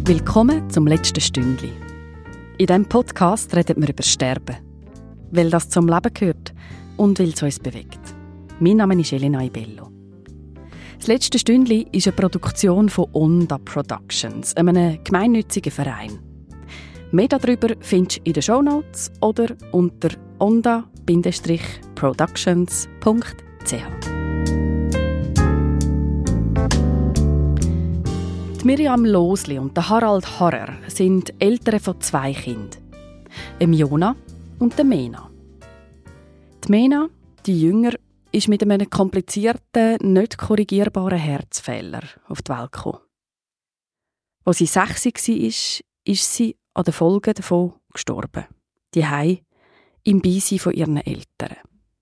Willkommen zum letzten Stündli. In diesem Podcast reden wir über Sterben. Weil das zum Leben gehört und weil es uns bewegt. Mein Name ist Elena Ibello. Das letzte Stündli ist eine Produktion von Onda Productions, einem gemeinnützigen Verein. Mehr darüber findest du in den Shownotes oder unter onda-productions.ch. Miriam Losli und Harald Harrer sind Eltern von 2 Kindern. Jona und Mena. Die Mena, die Jünger, ist mit einem komplizierten, nicht korrigierbaren Herzfehler auf die Welt gekommen. Als sie 6 war, ist sie an den Folgen davon gestorben. Zuhause im Beisein von ihren Eltern.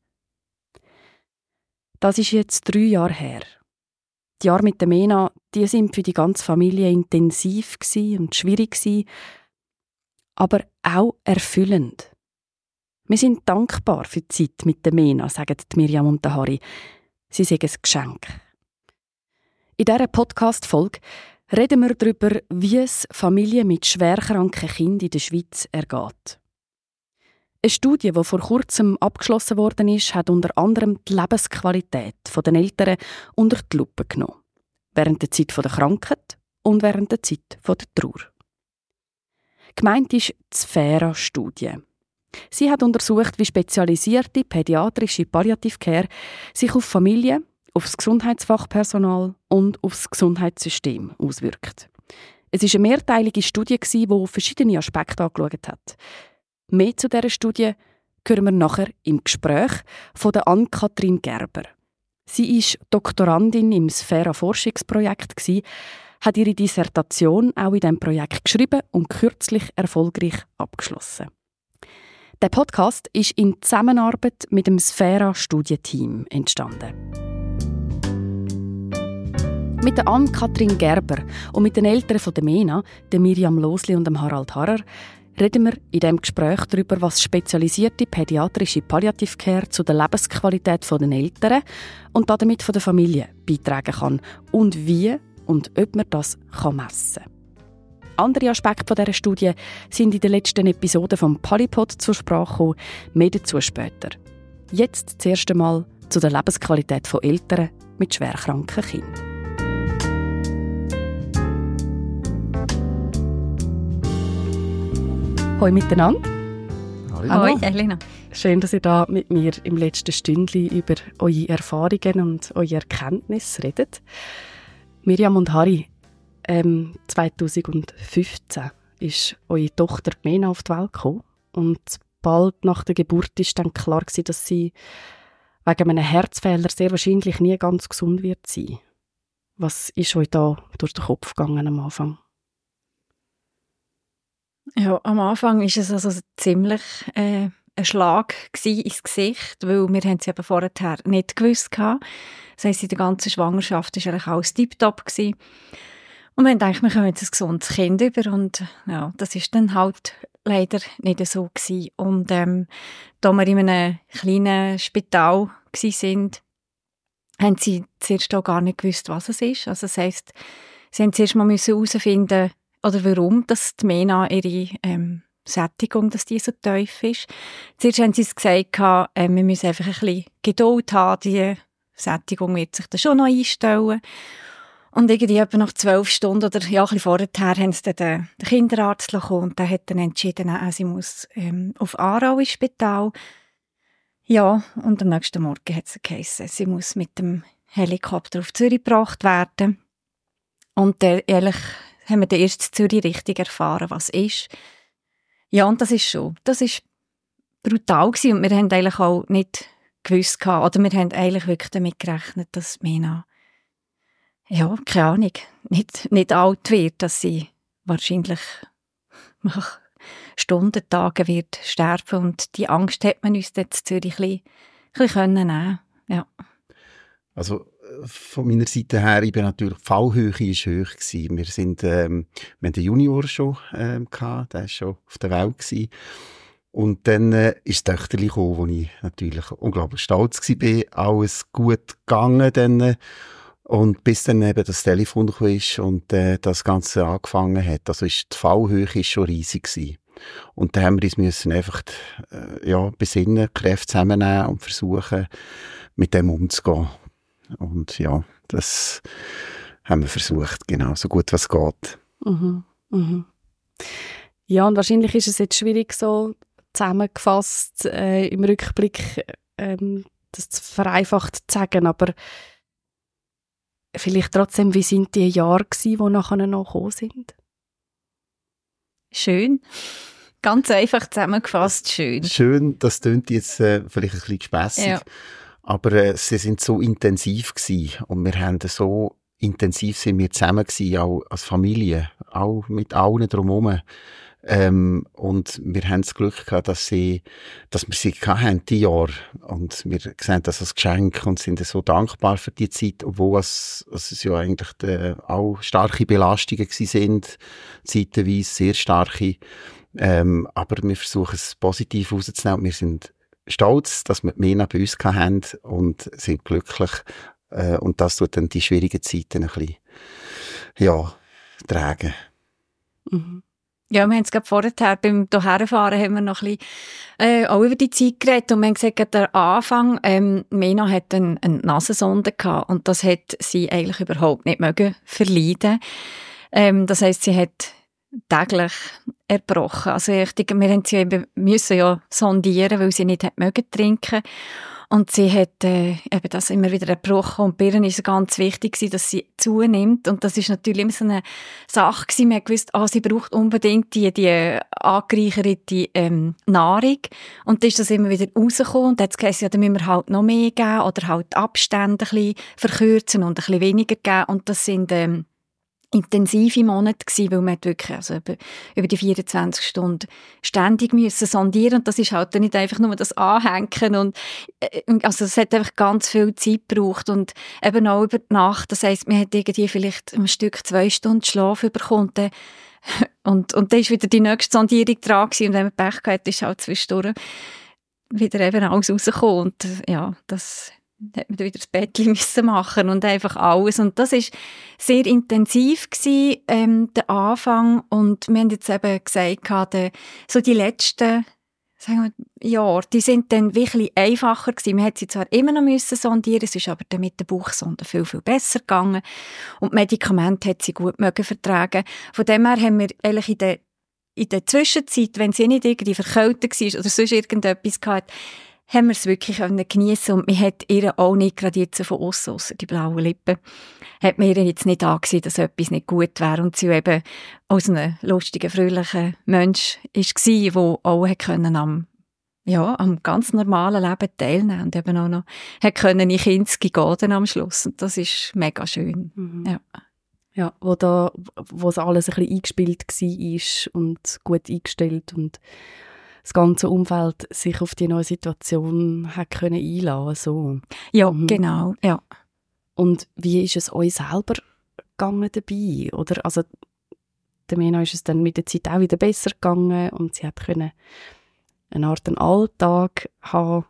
Das ist jetzt 3 Jahre her. Die Jahre mit der Mena, die sind für die ganze Familie intensiv und schwierig, aber auch erfüllend. Wir sind dankbar für die Zeit mit der Mena, sagen die Miriam und der Harry. Sie sagen ein Geschenk. In dieser Podcast-Folge reden wir darüber, wie es Familien mit schwerkranken Kindern in der Schweiz ergeht. Eine Studie, die vor kurzem abgeschlossen worden ist, hat unter anderem die Lebensqualität der Eltern unter die Lupe genommen. Während der Zeit der Krankheit und während der Zeit der Trauer. Gemeint ist die Sphära-Studie. Sie hat untersucht, wie spezialisierte pädiatrische Palliative Care sich auf Familien, auf das Gesundheitsfachpersonal und auf das Gesundheitssystem auswirkt. Es war eine mehrteilige Studie, die verschiedene Aspekte angeschaut hat. Mehr zu dieser Studie hören wir nachher im Gespräch von der Ann-Kathrin Gerber. Sie ist Doktorandin im Sphära-Forschungsprojekt, hat ihre Dissertation auch in diesem Projekt geschrieben und kürzlich erfolgreich abgeschlossen. Der Podcast ist in Zusammenarbeit mit dem Sphära-Studienteam entstanden. Mit der Ann-Kathrin Gerber und mit den Eltern von der Mena, der Miriam Losli und dem Harald Harrer, reden wir in diesem Gespräch darüber, was spezialisierte pädiatrische Palliative Care zu der Lebensqualität der Eltern und damit von der Familie beitragen kann und wie und ob man das messen kann. Andere Aspekte dieser Studie sind in den letzten Episoden vom Polypod zur Sprache gekommen, mehr dazu später. Jetzt das erste Mal zu der Lebensqualität von Eltern mit schwerkranken Kindern. Hallo miteinander. Hallo Elena. Schön, dass ihr da mit mir im letzten Stündchen über eure Erfahrungen und eure Erkenntnisse redet. Miriam und Harry, 2015 ist eure Tochter Mena auf die Welt gekommen und bald nach der Geburt war dann klar, dass sie wegen einem Herzfehler sehr wahrscheinlich nie ganz gesund wird sein. Was ist euch da durch den Kopf gegangen am Anfang? Ja, am Anfang war es also ziemlich ein Schlag ins Gesicht, weil wir haben es eben vorher nicht gewusst hatten. Das heisst, in der ganzen Schwangerschaft war eigentlich alles tiptop gewesen. Und wir haben gedacht, wir kommen jetzt ein gesundes Kind über. Und ja, das war dann halt leider nicht so gewesen. Und da wir in einem kleinen Spital waren, haben sie zuerst auch gar nicht gewusst, was es ist. Also das heisst, sie mussten zuerst mal herausfinden, oder warum dass die Mena ihre Sättigung, dass die so tief ist. Zuerst haben sie gesagt, wir müssen einfach ein bisschen Geduld haben, die Sättigung wird sich dann schon noch einstellen. Und irgendwie etwa nach 12 Stunden oder ja, ein bisschen vorher haben sie dann den Kinderarzt gekommen und der hat dann entschieden, sie muss auf Aarau ins Spital. Ja, und am nächsten Morgen hat es geheißen, sie muss mit dem Helikopter auf Zürich gebracht werden. Und ehrlich haben wir dann erst in Zürich richtig erfahren, was ist. Ja, und das ist brutal gewesen. Und wir haben eigentlich auch nicht gewusst, oder wir haben eigentlich wirklich damit gerechnet, dass Mena, ja, keine Ahnung, nicht alt wird, dass sie wahrscheinlich nach Stunden, Tagen wird sterben. Und die Angst hat man uns jetzt in Zürich ein bisschen nehmen. Ja. Also von meiner Seite her, ich bin natürlich, die Fallhöhe war hoch gewesen. Wir haben den Junior schon gehabt, der war schon auf der Welt gewesen. Und dann ist das Töchterchen gekommen, wo ich natürlich unglaublich stolz war. Alles gut gegangen dann. Und bis dann eben das Telefon gekommen ist und das Ganze angefangen hat. Also die Fallhöhe ist schon riesig gewesen. Und da haben wir uns müssen einfach besinnen, Kräfte zusammennehmen und versuchen, mit dem umzugehen. Und ja, das haben wir versucht, genau, so gut was geht. Mhm. Mhm. Ja, und wahrscheinlich ist es jetzt schwierig, so zusammengefasst im Rückblick das vereinfacht zu sagen, aber vielleicht trotzdem, wie sind die Jahre gewesen, die nachher noch gekommen sind? Schön. Ganz einfach zusammengefasst, schön. Schön, das klingt jetzt vielleicht ein bisschen gespässig, ja. Aber sie sind so intensiv gewesen und wir haben so intensiv sind wir zusammen gewesen, auch als Familie, auch mit allen drumherum. Und wir haben das Glück gehabt, dass wir sie hatten, die Jahre. Und wir sehen das als Geschenk und sind so dankbar für die Zeit, obwohl es ja eigentlich auch starke Belastungen gewesen sind, zeitweise sehr starke. Aber wir versuchen es positiv rauszunehmen. Wir sind stolz, dass wir Mena bei uns hatten und sind glücklich. Und das tut dann die schwierigen Zeiten ein bisschen, tragen. Mhm. Ja, wir haben es gerade vorher, beim Hierherfahren haben wir noch ein bisschen auch über die Zeit geredet und wir haben gesagt, der Anfang, Mena hat eine Nasensonde gehabt und das hat sie eigentlich überhaupt nicht mögen verleiden. Das heisst, sie hat täglich erbrochen. Also wir haben sie eben müssen sondieren, weil sie nicht hat mögen trinken. Und sie hat eben das immer wieder erbrochen. Und bei ihr war es ganz wichtig, dass sie zunimmt. Und das ist natürlich immer so eine Sache gewesen. Man hat gewusst, sie braucht unbedingt die angereicherte Nahrung. Und dann ist das immer wieder rausgekommen. Und dann hat es geheißen, dann müssen wir halt noch mehr geben oder halt die Abstände ein bisschen verkürzen und ein bisschen weniger geben. Und das sind intensive Monate gewesen, weil man wirklich über die 24 Stunden ständig müssen sondieren und das ist halt nicht einfach nur das Anhängen und also es hat einfach ganz viel Zeit gebraucht und eben auch über die Nacht, das heisst, man hat irgendwie vielleicht ein Stück 2 Stunden Schlaf bekommen und dann ist wieder die nächste Sondierung dran gewesen und wenn man Pech gehabt, ist halt zwischendurch wieder eben alles rausgekommen und ja, das hat man dann wieder das Bettchen müssen machen und einfach alles. Und das war sehr intensiv gewesen, der Anfang. Und wir haben jetzt eben gesagt, so die letzten, sagen wir, Jahre, die sind dann wirklich einfacher gewesen. Man hat sie zwar immer noch müssen sondieren, es ist aber dann mit der Bauchsonde viel, viel besser gegangen. Und die Medikamente hat sie gut mögen vertragen. Von dem her haben wir eigentlich in der Zwischenzeit, wenn sie nicht irgendwie verkältet war oder sonst irgendetwas gehabt, haben wir es wirklich geniessen und man hat ihr auch nicht gerade jetzt von aussen, ausser die blauen Lippen, hat mir jetzt nicht angesehen, dass etwas nicht gut wäre und sie eben aus einem lustigen, fröhlichen Mensch war, der auch können am ganz normalen Leben teilnehmen und eben auch noch können in Kinski gehen am Schluss und das ist mega schön. Mhm. Ja. Ja, wo es alles ein bisschen eingespielt war und gut eingestellt und das ganze Umfeld sich auf die neue Situation hat können einlassen so. Ja, genau, ja. Und wie ist es euch selber gegangen dabei? Oder, also, der Mena ist es dann mit der Zeit auch wieder besser gegangen und sie hat können eine Art Alltag haben.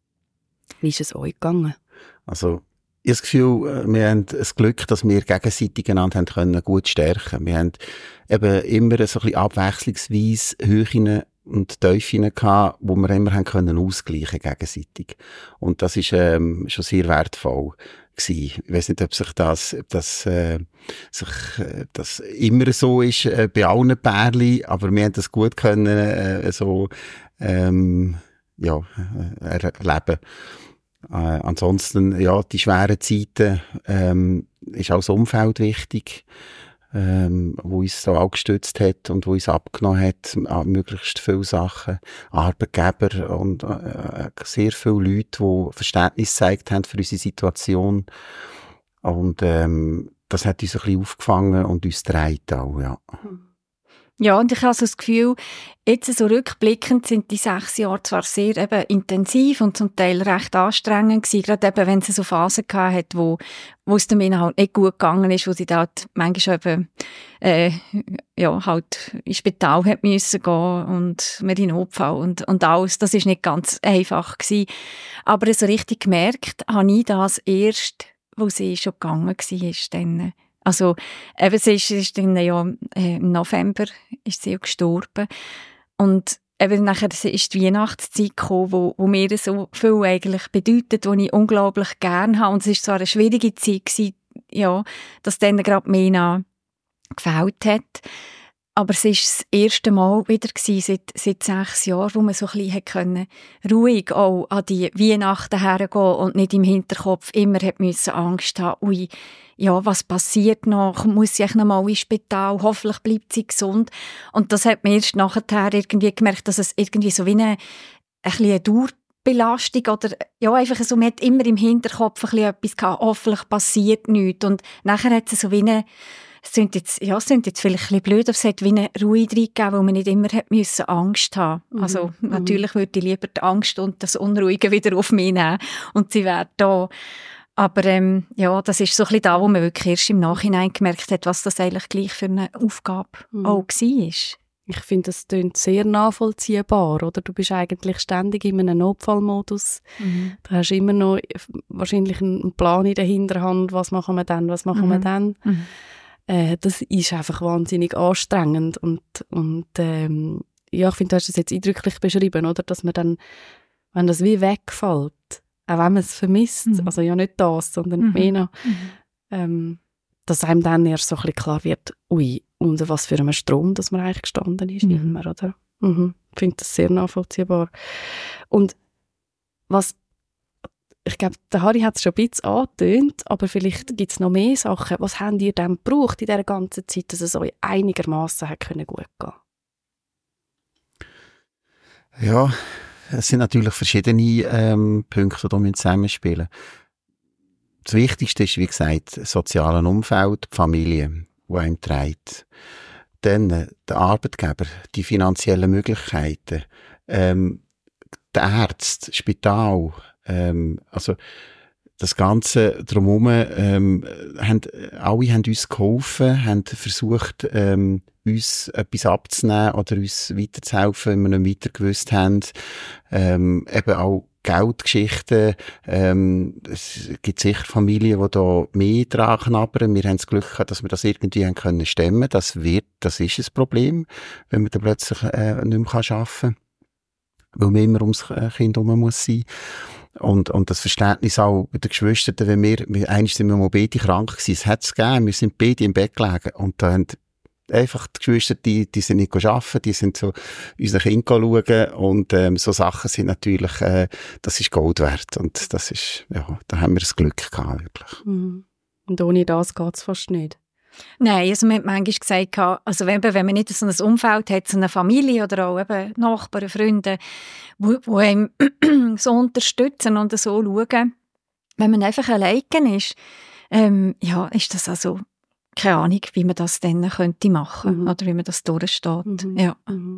Wie ist es euch gegangen? Also, ich habe das Gefühl, wir haben das Glück, dass wir gegenseitig einander haben können gut stärken. Wir haben eben immer so ein bisschen abwechslungsweise Höhen und Tiefen gehabt, wo wir immer haben können ausgleichen gegenseitig. Und das ist schon sehr wertvoll gewesen. Ich weiss nicht, ob das immer so ist bei allen Pärchen, aber wir haben das gut können erleben. Ansonsten, ja, die schweren Zeiten, ist auch das Umfeld wichtig, wo uns so auch gestützt hat und wo uns abgenommen hat, möglichst viele Sachen. Arbeitgeber und sehr viele Leute, die Verständnis gezeigt haben für unsere Situation. Und das hat uns ein bisschen aufgefangen und uns getragen auch, ja. Ja, und ich habe so das Gefühl, jetzt so rückblickend sind die 6 Jahre zwar sehr eben intensiv und zum Teil recht anstrengend gewesen, gerade eben, wenn sie so Phasen gehabt hat, wo es der Mena halt nicht gut gegangen ist, wo sie da halt manchmal eben, halt ins Spital hat müssen gehen und mit in Notfall und alles, das ist nicht ganz einfach gewesen. Aber so richtig gemerkt habe ich das erst wo sie schon gegangen war. Dann. Also, eben, sie ist dann ja im November ist sie ja gestorben. Und eben nachher ist die Weihnachtszeit gekommen, wo mir so viel eigentlich bedeutet, die ich unglaublich gerne habe. Und es war zwar eine schwierige Zeit gewesen, ja, dass dann gerade Mena gefällt hat. Aber es war das erste Mal wieder seit 6 Jahren, wo man so ein bisschen ruhig auch an die Weihnachten hergehen und nicht im Hinterkopf immer Angst haben, ui, ja, was passiert noch? Muss ich noch mal ins Spital? Hoffentlich bleibt sie gesund. Und das hat man erst nachher irgendwie gemerkt, dass es irgendwie so wie eine Dauerbelastung oder ja, einfach so, man hat immer im Hinterkopf ein bisschen etwas gehabt, hoffentlich passiert nichts. Und nachher hat es so wie eine es klingt jetzt vielleicht ein bisschen blöd, aber es hat wie eine Ruhe reingegeben, weil man nicht immer Angst haben musste. Also natürlich würde ich lieber die Angst und das Unruhige wieder auf mich nehmen und sie wäre da. Aber ja, das ist so ein bisschen da, wo man wirklich erst im Nachhinein gemerkt hat, was das eigentlich gleich für eine Aufgabe auch war. Ich finde, das klingt sehr nachvollziehbar, oder? Du bist eigentlich ständig in einem Notfallmodus. Du hast immer noch wahrscheinlich einen Plan in der Hinterhand, was machen wir dann. Das ist einfach wahnsinnig anstrengend und ja, ich finde, du hast das jetzt eindrücklich beschrieben, oder? Dass man dann, wenn das wie wegfällt, auch wenn man es vermisst, also ja nicht das, sondern Mena, dass einem dann erst so ein bisschen klar wird, ui, unter was für einem Strom, dass man eigentlich gestanden ist, immer, oder? Ich finde das sehr nachvollziehbar. Und was ich glaube, der Harry hat es schon ein bisschen angetönt, aber vielleicht gibt es noch mehr Sachen. Was habt ihr denn gebraucht in dieser ganzen Zeit, dass es euch einigermassen gut gehen konnte? Ja, es sind natürlich verschiedene Punkte, die zusammenspielen müssen. Das Wichtigste ist, wie gesagt, das soziale Umfeld, die Familie, die einem trägt. Dann der Arbeitgeber, die finanziellen Möglichkeiten, der Arzt, das Spital, also das Ganze drumherum, alle haben uns geholfen, haben versucht, uns etwas abzunehmen oder uns weiterzuhelfen, wenn wir nicht weiter gewusst haben. Eben auch Geldgeschichten. Es gibt sicher Familien, die da mehr dran knabbern. Wir haben das Glück gehabt, dass wir das irgendwie haben können stemmen. Das ist ein Problem, wenn man dann plötzlich nicht mehr arbeiten kann, weil man immer ums Kind herum muss sein. Und das Verständnis auch bei den Geschwistern, wenn eigentlich sind wir mal beide krank gewesen, es hat es gegeben, wir sind beide im Bett gelegen und da haben einfach die Geschwister, die sind nicht arbeiten, die sind so unsere Kinder schauen und so Sachen sind natürlich, das ist Gold wert und das ist, ja, da haben wir das Glück gehabt, wirklich. Und ohne das geht es fast nicht. Nein, also man hat manchmal gesagt, also wenn man nicht so ein Umfeld hat, so eine Familie oder auch eben Nachbarn, Freunde, die einem so unterstützen und so schauen, wenn man einfach alleine ist, ja, ist das also keine Ahnung, wie man das dann könnte machen oder wie man das durchsteht. Ja.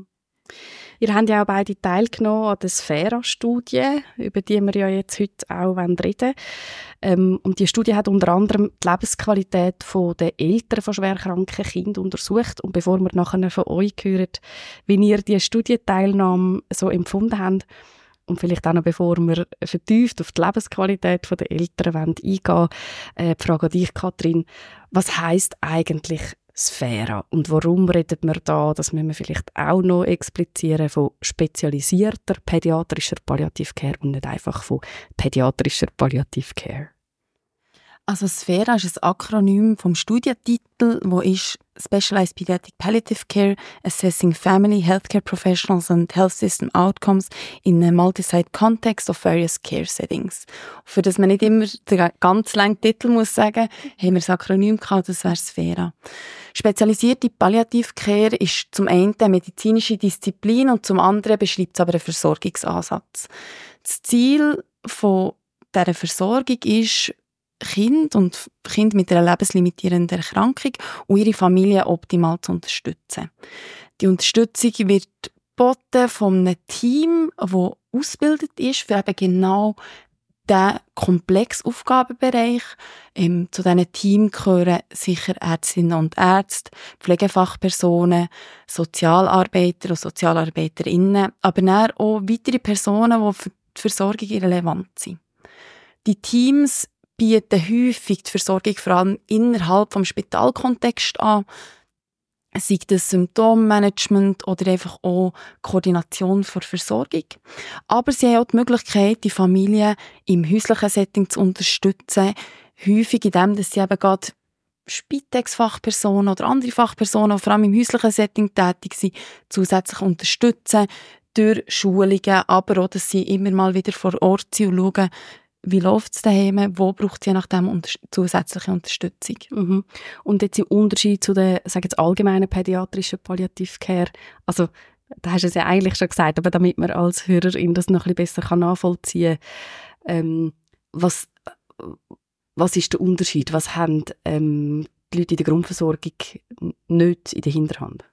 Ihr habt ja auch beide teilgenommen an der Sphära-Studie, über die wir ja jetzt heute auch reden wollen. Und die Studie hat unter anderem die Lebensqualität der Eltern von schwerkranken Kindern untersucht. Und bevor wir nachher von euch hören, wie ihr die Studienteilnahme so empfunden habt, und vielleicht auch noch, bevor wir vertieft auf die Lebensqualität der Eltern eingehen wollen, die Frage an dich, Katrin. Was heisst eigentlich Sphära? Und warum redet man da, das müssen wir vielleicht auch noch explizieren, von spezialisierter pädiatrischer Palliative-Care und nicht einfach von pädiatrischer Palliative-Care? Also Sphära ist ein Akronym vom Studientitel, wo ist Specialized Pediatric Palliative Care, Assessing Family, Healthcare Professionals and Health System Outcomes in a Multi-Site Context of Various Care Settings. Für das man nicht immer den ganz langen Titel muss sagen, haben wir das Akronym gehabt, das wäre Sphära. Spezialisierte Palliative Care ist zum einen eine medizinische Disziplin und zum anderen beschreibt es aber einen Versorgungsansatz. Das Ziel von dieser Versorgung ist, Kinder mit einer lebenslimitierenden Erkrankung und ihre Familie optimal zu unterstützen. Die Unterstützung wird geboten von einem Team, das ausgebildet ist für eben genau diesen komplexen Aufgabenbereich. Zu diesen Team gehören sicher Ärztinnen und Ärzte, Pflegefachpersonen, Sozialarbeiter und Sozialarbeiterinnen, aber auch weitere Personen, die für die Versorgung relevant sind. Die Teams bieten häufig die Versorgung vor allem innerhalb des Spitalkontexts an. Sei das Symptommanagement oder einfach auch Koordination für Versorgung. Aber sie haben auch die Möglichkeit, die Familie im häuslichen Setting zu unterstützen. Häufig in dem, dass sie eben gerade Spitex-Fachpersonen oder andere Fachpersonen, die vor allem im häuslichen Setting tätig sind, zusätzlich unterstützen durch Schulungen, aber auch, dass sie immer mal wieder vor Ort sind und schauen, wie läuft es daheim, wo braucht es je nachdem zusätzliche Unterstützung. Mhm. Und jetzt im Unterschied zu der, sage jetzt, allgemeinen pädiatrischen Palliative-Care, also da hast du es ja eigentlich schon gesagt, aber damit man als Hörerin das noch ein bisschen besser nachvollziehen kann, was ist der Unterschied? Was haben die Leute in der Grundversorgung nicht in der Hinterhand?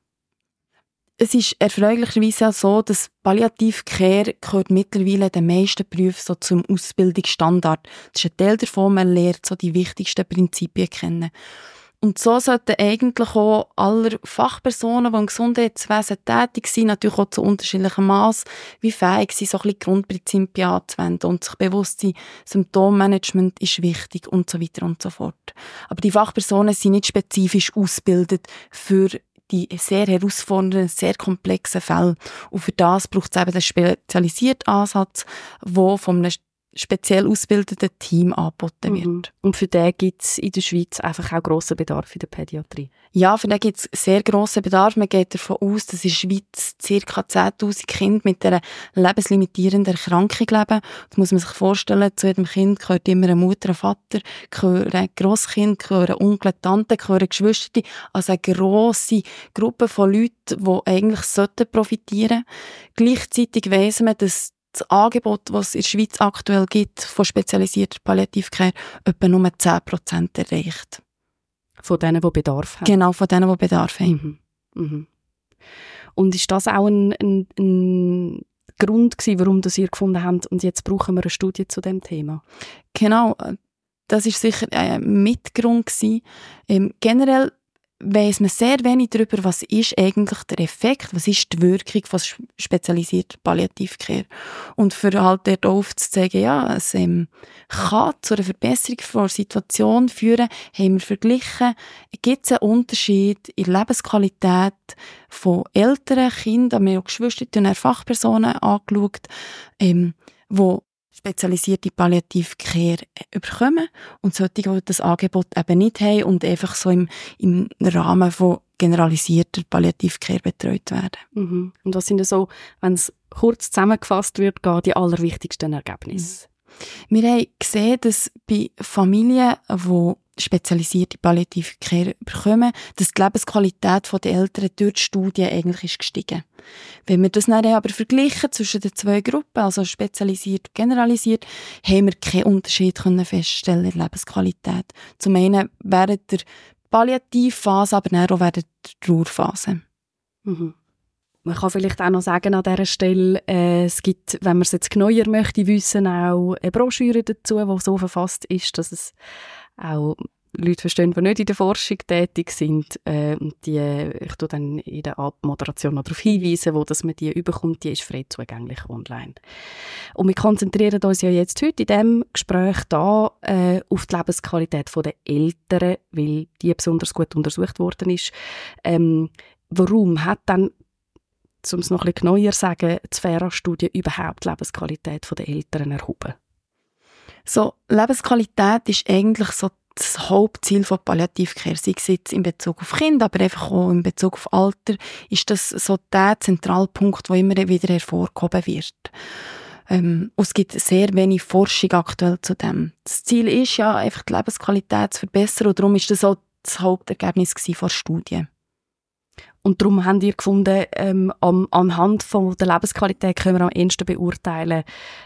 Es ist erfreulicherweise auch so, dass Palliative Care gehört mittlerweile den meisten Berufen so zum Ausbildungsstandard. Das ist ein Teil davon, man lernt so die wichtigsten Prinzipien kennen. Und so sollten eigentlich auch alle Fachpersonen, die im Gesundheitswesen tätig sind, natürlich auch zu unterschiedlichem Maß, wie fähig sind, so ein bisschen Grundprinzipien anzuwenden und sich bewusst sein, Symptommanagement ist wichtig und so weiter und so fort. Aber die Fachpersonen sind nicht spezifisch ausgebildet für die sehr herausfordernden, sehr komplexen Fälle. Und für das braucht es eben den spezialisierten Ansatz, der von einem speziell ausgebildeten Team angeboten wird. Und für den gibt es in der Schweiz einfach auch grossen Bedarf in der Pädiatrie? Ja, für den gibt es sehr grossen Bedarf. Man geht davon aus, dass in der Schweiz ca. 10'000 Kinder mit einer lebenslimitierenden Erkrankung leben. Das muss man sich vorstellen, zu jedem Kind gehört immer eine Mutter, ein Vater, gehören Grosskind, gehören Onkel, Tante, gehören Geschwister. Also eine grosse Gruppe von Leuten, die eigentlich profitieren sollten. Gleichzeitig weiss man, dass das Angebot, das es in der Schweiz aktuell gibt, von spezialisierter Palliative Care, etwa nur 10% erreicht. Von denen, die Bedarf haben? Genau, von denen, die Bedarf haben. Und ist das auch ein Grund gewesen, warum ihr gefunden habt, und jetzt brauchen wir eine Studie zu dem Thema? Genau, das war sicher ein Mitgrund gewesen. Generell weiss man sehr wenig darüber, was ist eigentlich der Effekt, was ist die Wirkung von spezialisierter Palliative Care. Und für halt dort aufzuzeigen, ja, es kann zu einer Verbesserung der Situation führen, haben wir verglichen, gibt es einen Unterschied in der Lebensqualität von älteren Kindern, wir haben auch Geschwister und Fachpersonen angeschaut, die spezialisierte Palliative Care bekommen und solche, die das Angebot eben nicht haben und einfach so im Rahmen von generalisierter Palliative Care betreut werden. Und was sind so, wenn es kurz zusammengefasst wird, die allerwichtigsten Ergebnisse? Wir haben gesehen, dass bei Familien, die spezialisierte Palliative Care bekommen, dass die Lebensqualität der Eltern durch die Studie eigentlich ist gestiegen. Wenn wir das dann aber vergleichen zwischen den zwei Gruppen, also spezialisiert und generalisiert, haben wir keinen Unterschied feststellen in der Lebensqualität. Zum einen während der Palliativphase, aber dann auch während der Trauerphase. Man kann vielleicht auch noch sagen an dieser Stelle, es gibt, wenn man es jetzt genauer möchte wissen, auch eine Broschüre dazu, die so verfasst ist, dass es auch Leute verstehen, die nicht in der Forschung tätig sind. Ich tue dann in der Abmoderation noch darauf hinweisen, wo dass man die überkommt. Die ist frei zugänglich online. Und wir konzentrieren uns ja jetzt heute in diesem Gespräch da auf die Lebensqualität der Eltern, weil die besonders gut untersucht worden ist. Warum hat dann, um es noch ein bisschen genauer zu sagen, die Sphära-Studie überhaupt die Lebensqualität der Eltern erhoben? So, Lebensqualität ist eigentlich so das Hauptziel von Palliative Care, sei es jetzt in Bezug auf Kinder, aber einfach auch in Bezug auf Alter, ist das so der Zentralpunkt, der immer wieder hervorgehoben wird. Und es gibt sehr wenig Forschung aktuell zu dem. Das Ziel ist ja einfach die Lebensqualität zu verbessern und darum ist das auch das Hauptergebnis der Studie. Und darum haben wir gefunden, anhand von der Lebensqualität können wir am ehesten beurteilen,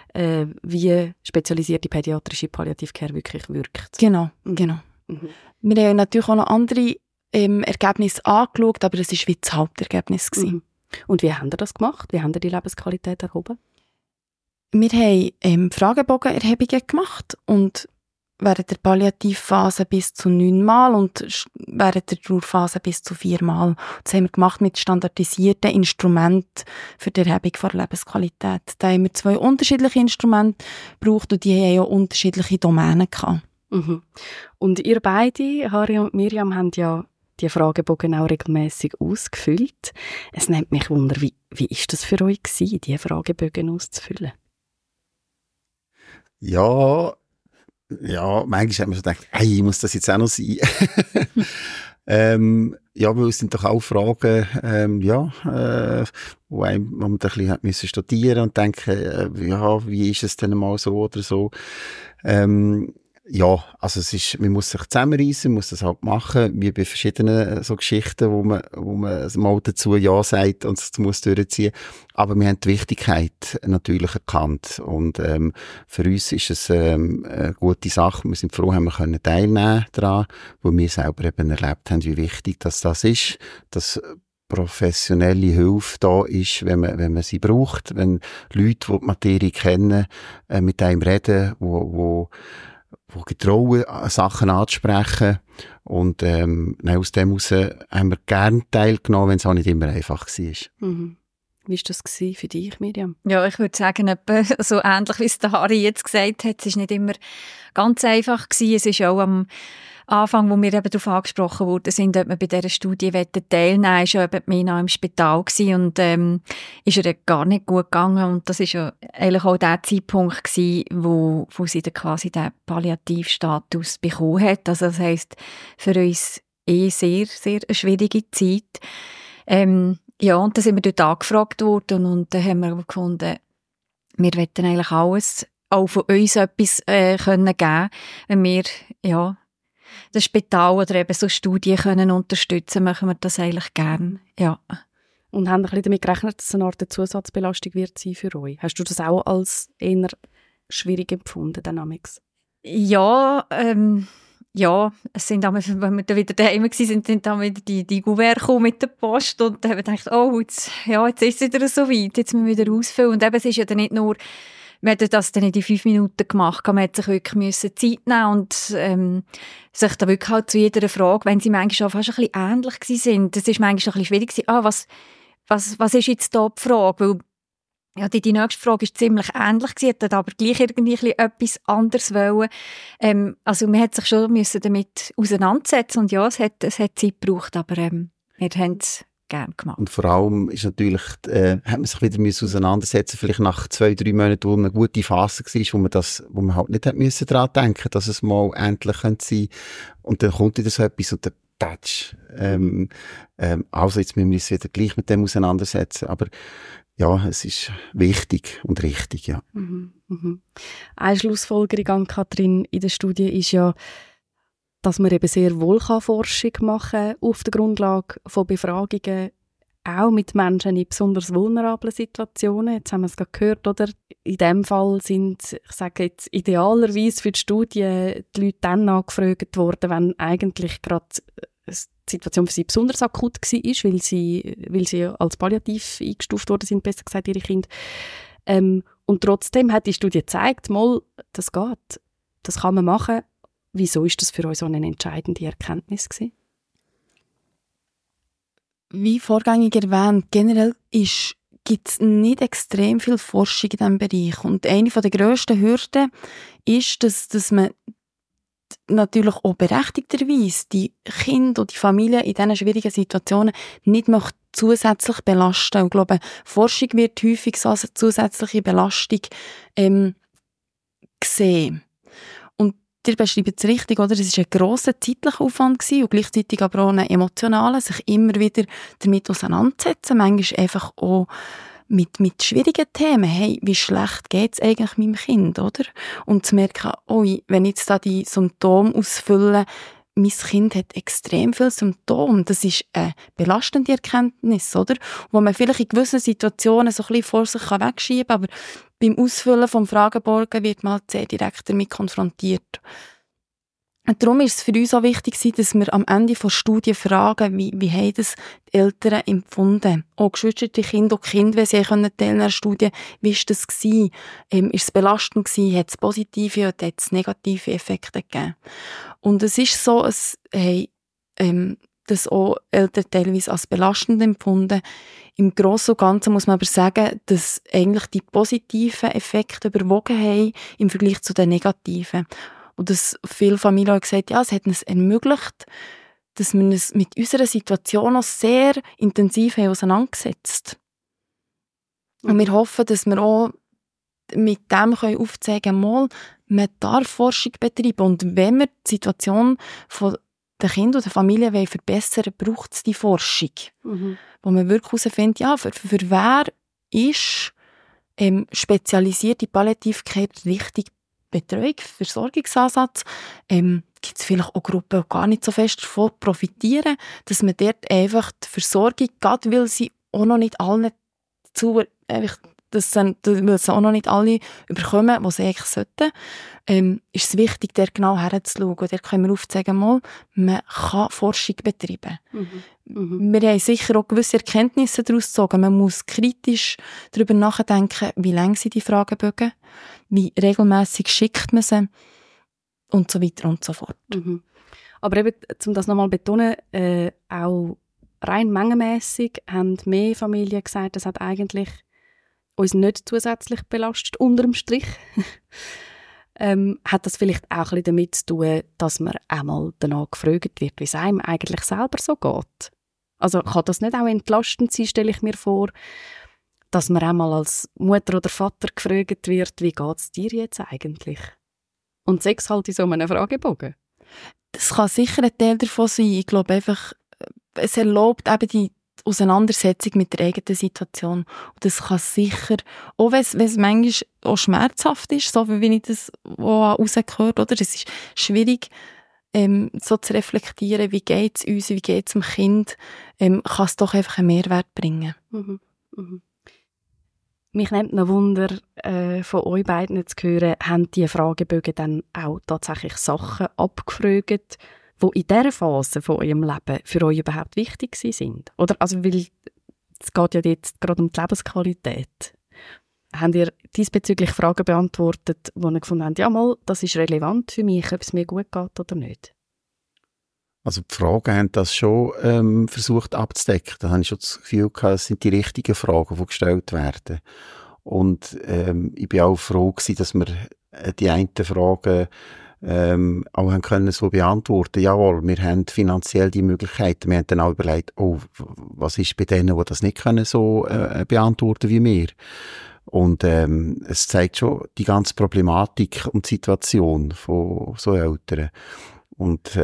wie spezialisierte pädiatrische Palliative Care wirklich wirkt. Genau. Wir haben natürlich auch noch andere Ergebnisse angeschaut, aber das war wie das Hauptergebnis. Und wie haben ihr das gemacht? Wie haben ihr die Lebensqualität erhoben? Wir haben Fragebogenerhebungen gemacht und während der Palliativphase bis zu 9 Mal und während der Trauerphase bis zu 4 Mal. Das haben wir gemacht mit standardisierten Instrumenten für die Erhebung der Lebensqualität. Da haben wir 2 unterschiedliche Instrumente gebraucht und die haben auch unterschiedliche Domänen gehabt. Mhm. Und ihr beide, Harry und Miriam, haben ja die Fragebogen auch regelmäßig ausgefüllt. Es nimmt mich wunder, wie ist das für euch gewesen, die Fragebögen auszufüllen? Ja, manchmal hat man so gedacht, hey, muss das jetzt auch noch sein? Ja, weil es sind doch auch Fragen, wo man ein bisschen hat müssen studieren und denken, wie ist es denn mal so oder so? Ja, also man muss sich zusammenreissen, man muss das halt machen, wie bei verschiedenen so Geschichten, wo man mal dazu Ja sagt und es muss durchziehen. Aber wir haben die Wichtigkeit natürlich erkannt und für uns ist es eine gute Sache. Wir sind froh, haben wir teilnehmen daran, wo wir selber eben erlebt haben, wie wichtig das ist, dass professionelle Hilfe da ist, wenn man sie braucht, wenn Leute, die die Materie kennen, mit einem reden, wo getrauen, Sachen anzusprechen. Und aus dem heraus haben wir gerne teilgenommen, wenn es auch nicht immer einfach war. Mhm. Wie war das für dich, Miriam? Ja, ich würde sagen, etwa so ähnlich, wie es der Harry jetzt gesagt hat. Es war nicht immer ganz einfach gewesen. Es ist auch am Anfang, wo wir eben darauf angesprochen wurden, sind, ob wir bei dieser Studie teilnehmen wollten, ist ja eben Mina im Spital gewesen und ist ihr gar nicht gut gegangen. Und das ist ja eigentlich auch der Zeitpunkt gewesen, wo sie dann quasi den Palliativstatus bekommen hat. Also das heisst, für uns sehr, sehr eine schwierige Zeit. Ja, und dann sind wir dort angefragt worden und dann haben wir gefunden, wir wollten eigentlich alles, auch von uns etwas können geben, wenn wir das Spital oder eben so Studien können unterstützen, machen wir das eigentlich gerne. Ja. Und haben ein bisschen damit gerechnet, dass es eine Art Zusatzbelastung wird sein für euch? Hast du das auch als eher schwierig empfunden, Dynamics? Ja, es sind dann, wenn wir dann wieder daheim waren, sind dann wieder die Kuverts mit der Post und dann haben wir gedacht, jetzt ist es wieder so weit, jetzt müssen wir wieder ausfüllen. Und eben, es ist ja dann nicht nur, wir haben das dann nicht in 5 Minuten gemacht, man hat sich wirklich Zeit nehmen und sich da wirklich halt zu jeder Frage, wenn sie manchmal auch fast ein bisschen ähnlich sind, das ist manchmal ein bisschen schwierig gewesen, was ist jetzt da die Frage? Weil ja, die nächste Frage war ziemlich ähnlich gewesen, hat aber gleich irgendwie etwas anderes wollen. Also man hat sich schon damit auseinandersetzen und ja, es hat Zeit gebraucht, aber wir haben es gerne gemacht. Und vor allem ist natürlich, hat man sich wieder auseinandersetzen, vielleicht nach 2-3 Monaten, wo eine gute Phase war, wo man halt nicht müssen daran denken, dass es mal endlich sein könnte. Und dann kommt wieder so etwas und dann also jetzt müssen wir uns wieder gleich mit dem auseinandersetzen, aber ja, es ist wichtig und richtig, ja. Mhm, mhm. Eine Schlussfolgerung an Katrin in der Studie ist ja, dass man eben sehr wohl Forschung machen kann auf der Grundlage von Befragungen, auch mit Menschen in besonders vulnerablen Situationen. Jetzt haben wir es gerade gehört, oder? In dem Fall sind, ich sage jetzt, idealerweise für die Studie die Leute dann angefragt worden, wenn eigentlich gerade die Situation für sie besonders akut war, weil sie als palliativ eingestuft worden sind, besser gesagt, ihre Kinder. Und trotzdem hat die Studie gezeigt, das geht, das kann man machen. Wieso ist das für uns so eine entscheidende Erkenntnis gewesen? Wie vorgängig erwähnt, generell gibt es nicht extrem viel Forschung in diesem Bereich. Und eine der grössten Hürden ist, dass man natürlich auch berechtigterweise die Kinder und die Familie in diesen schwierigen Situationen nicht zusätzlich belasten. Ich glaube, Forschung wird häufig so als zusätzliche Belastung gesehen. Und ihr beschreibt es richtig, oder? Es war ein grosser zeitlicher Aufwand gewesen und gleichzeitig aber auch ein emotionaler, sich immer wieder damit auseinandersetzen, manchmal einfach auch mit schwierigen Themen. Hey, wie schlecht geht es eigentlich meinem Kind, oder? Und zu merken, wenn ich jetzt da die Symptome ausfülle, mein Kind hat extrem viele Symptome. Das ist eine belastende Erkenntnis, oder? Wo man vielleicht in gewissen Situationen so ein bisschen vor sich wegschieben kann, aber beim Ausfüllen vom Fragebogen wird man halt sehr direkt damit konfrontiert. Und darum ist es für uns auch wichtig, dass wir am Ende der Studie fragen, wie haben das die Eltern empfunden? Auch geschwisterte Kinder und Kinder, wenn sie teilnehmen an der Studie, wie war das gewesen? Ist es belastend gewesen? Hat es positive oder hat es negative Effekte gegeben? Und es ist so, es haben das auch Eltern teilweise als belastend empfunden. Im Großen und Ganzen muss man aber sagen, dass eigentlich die positiven Effekte überwogen haben im Vergleich zu den negativen. Und dass viele Familien haben gesagt, ja, es hat uns ermöglicht, dass wir uns mit unserer Situation auch sehr intensiv haben auseinandergesetzt. Und wir hoffen, dass wir auch mit dem aufzeigen können, man darf Forschung betreiben. Und wenn wir die Situation der Kinder und der Familie verbessern wollen, braucht es die Forschung. Wo man wirklich herausfindet, ja, für wer ist spezialisierte Palliative Care richtig Betreuung, Versorgungsansatz. Gibt es vielleicht auch Gruppen, die gar nicht so fest davon profitieren, dass man dort einfach die Versorgung, gerade weil sie auch noch nicht allen weil es auch noch nicht alle überkommen, was sie eigentlich sollten, ist es wichtig, dort genau herzuschauen. Und dort können wir aufzeigen, man kann Forschung betreiben. Wir haben sicher auch gewisse Erkenntnisse daraus gezogen. Man muss kritisch darüber nachdenken, wie lang sind die Fragebögen, wie regelmässig schickt man sie und so weiter und so fort. Aber eben, um das nochmal zu betonen, auch rein mengenmässig haben mehr Familien gesagt, das hat eigentlich uns nicht zusätzlich belastet, unter dem Strich. Hat das vielleicht auch ein bisschen damit zu tun, dass man einmal danach gefragt wird, wie es einem eigentlich selber so geht? Also kann das nicht auch entlastend sein, stelle ich mir vor, dass man einmal als Mutter oder Vater gefragt wird, wie geht es dir jetzt eigentlich? Und 6 halt in so einem Fragebogen. Das kann sicher ein Teil davon sein. Ich glaube einfach, es erlaubt eben die Auseinandersetzung mit der eigenen Situation. Und das kann sicher, auch wenn es manchmal auch schmerzhaft ist, so wie ich das auch rausgehört, oder? Es ist schwierig, so zu reflektieren, wie geht es uns, wie geht es dem Kind, kann es doch einfach einen Mehrwert bringen. Mich nimmt noch Wunder, von euch beiden zu hören, haben die Fragebögen dann auch tatsächlich Sachen abgefragt, die in dieser Phase von eurem Leben für euch überhaupt wichtig sind? Oder, also, weil es geht ja jetzt gerade um die Lebensqualität. Habt ihr diesbezüglich Fragen beantwortet, wo ihr gefunden habt, ja mal, das ist relevant für mich, ob es mir gut geht oder nicht? Also die Fragen haben das schon versucht abzudecken. Da habe ich schon das Gefühl gehabt, es sind die richtigen Fragen, die gestellt werden. Und ich bin auch froh gewesen, dass wir die einen Fragen auch haben können so beantworten. Jawohl, wir haben finanziell die Möglichkeiten. Wir haben dann auch überlegt, was ist bei denen, die das nicht können, so beantworten wie wir. Und es zeigt schon die ganze Problematik und die Situation von so Eltern. Und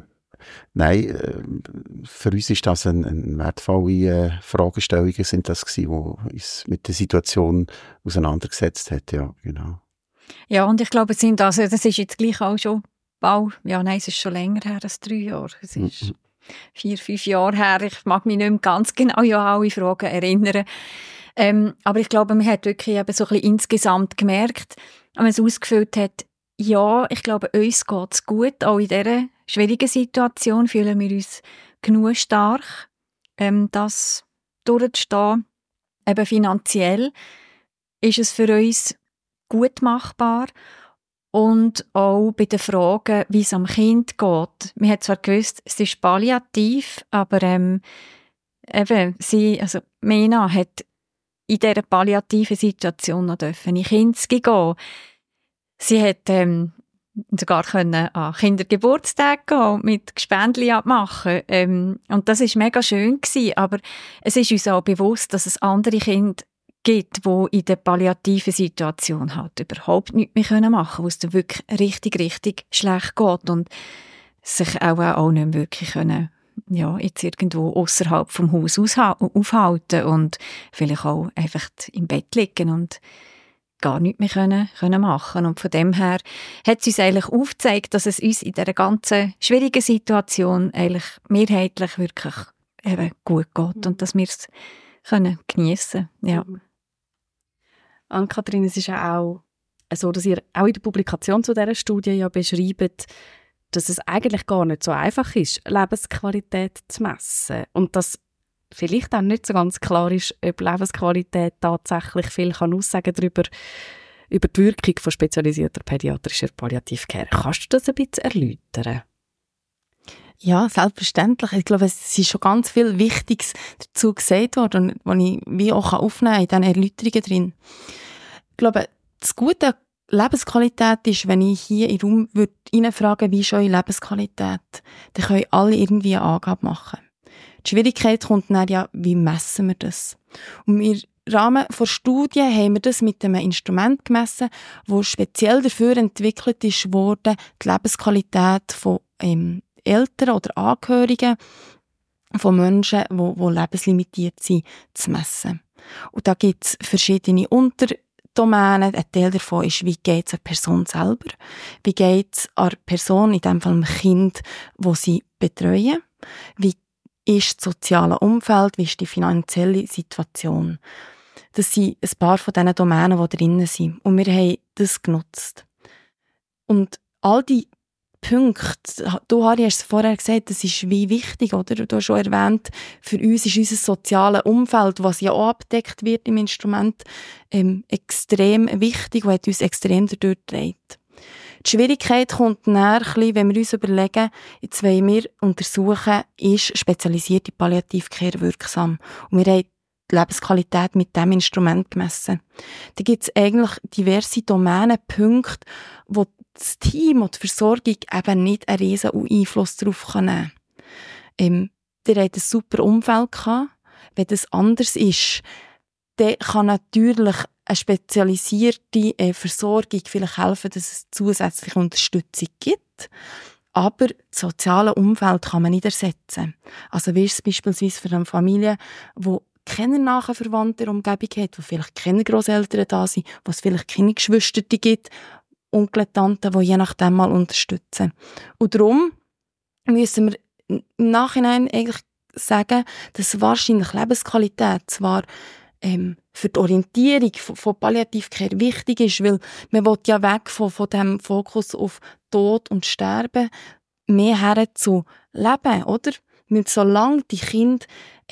nein, für uns ist das eine wertvolle Fragestellungen sind das gewesen, die uns mit der Situation auseinandergesetzt hat. Ja, genau. Ja, und ich glaube, das ist jetzt gleich auch schon bald, ja, nein, es ist schon länger her als 3 Jahre. Es ist 4, 5 Jahre her. Ich mag mich nicht mehr ganz genau an alle Fragen erinnern. Aber ich glaube, man hat wirklich eben so ein bisschen insgesamt gemerkt, wenn man es ausgefüllt hat, ja, ich glaube, uns geht es gut. Auch in dieser schwierigen Situation fühlen wir uns genug stark, das durchzustehen. Eben finanziell ist es für uns gut machbar. Und auch bei den Fragen, wie es am Kind geht. Man hat zwar gewusst, es ist palliativ, aber Mena hat in dieser palliativen Situation noch in Kinski gehen. Sie hat sogar an Kindergeburtstage gehen, mit Gespendli abmachen. Und das war mega schön gewesen, aber es ist uns auch bewusst, dass es andere Kinder gibt, die in der palliativen Situation halt überhaupt nichts mehr machen können, wo es dann wirklich richtig, richtig schlecht geht und sich auch nicht mehr wirklich können, ja, jetzt irgendwo außerhalb vom Haus aufhalten und vielleicht auch einfach im Bett liegen und gar nichts mehr können machen. Und von dem her hat es uns eigentlich aufgezeigt, dass es uns in dieser ganzen schwierigen Situation eigentlich mehrheitlich wirklich eben gut geht und dass wir es geniessen können. Ja. Ann-Kathrin, es ist ja auch so, dass ihr auch in der Publikation zu dieser Studie ja beschreibt, dass es eigentlich gar nicht so einfach ist, Lebensqualität zu messen. Und dass vielleicht auch nicht so ganz klar ist, ob Lebensqualität tatsächlich viel kann aussagen darüber, über die Wirkung von spezialisierter pädiatrischer Palliativcare. Kannst du das ein bisschen erläutern? Ja, selbstverständlich. Ich glaube, es ist schon ganz viel Wichtiges dazu gesagt worden, was ich wie auch aufnehmen kann in diesen Erläuterungen drin. Ich glaube, das Gute Lebensqualität ist, wenn ich hier in den Raum reinfragen, wie ist eure Lebensqualität, dann können alle irgendwie eine Angabe machen. Die Schwierigkeit kommt dann ja, wie messen wir das? Und im Rahmen der Studie haben wir das mit einem Instrument gemessen, das speziell dafür entwickelt ist worden, die Lebensqualität von Eltern oder Angehörigen von Menschen, die lebenslimitiert sind, zu messen. Und da gibt es verschiedene Unterdomänen. Ein Teil davon ist, wie geht es der Person selber? Wie geht es der Person, in diesem Fall dem Kind, das sie betreuen? Wie ist das soziale Umfeld? Wie ist die finanzielle Situation? Das sind ein paar von diesen Domänen, die drin sind. Und wir haben das genutzt. Und all die Punkte, du, Harry, hast es vorher gesagt, das ist wie wichtig, oder? Du hast schon erwähnt, für uns ist unser soziales Umfeld, was ja auch abgedeckt wird im Instrument, extrem wichtig und hat uns extrem dadurch getragen. Die Schwierigkeit kommt näher, wenn wir uns überlegen, jetzt wollen wir untersuchen, ist spezialisierte Palliativcare wirksam? Und wir haben die Lebensqualität mit diesem Instrument gemessen. Da gibt es eigentlich diverse Domänenpunkte, wo das Team und die Versorgung eben nicht einen riesen Einfluss darauf nehmen kann. Ihr habt ein super Umfeld gehabt. Wenn das anders ist, dann kann natürlich eine spezialisierte Versorgung vielleicht helfen, dass es zusätzliche Unterstützung gibt. Aber das soziale Umfeld kann man nicht ersetzen. Also wie ist es beispielsweise für eine Familie, die keine nahen Verwandte in der Umgebung hat, wo vielleicht keine Grosseltern da sind, wo es vielleicht keine Geschwister gibt, Onkel, Tanten, die je nachdem mal unterstützen. Und darum müssen wir im Nachhinein eigentlich sagen, dass wahrscheinlich Lebensqualität zwar für die Orientierung von Palliativcare wichtig ist, weil man will ja weg von dem Fokus auf Tod und Sterben mehr her zu Leben, oder? Weil solange die Kinder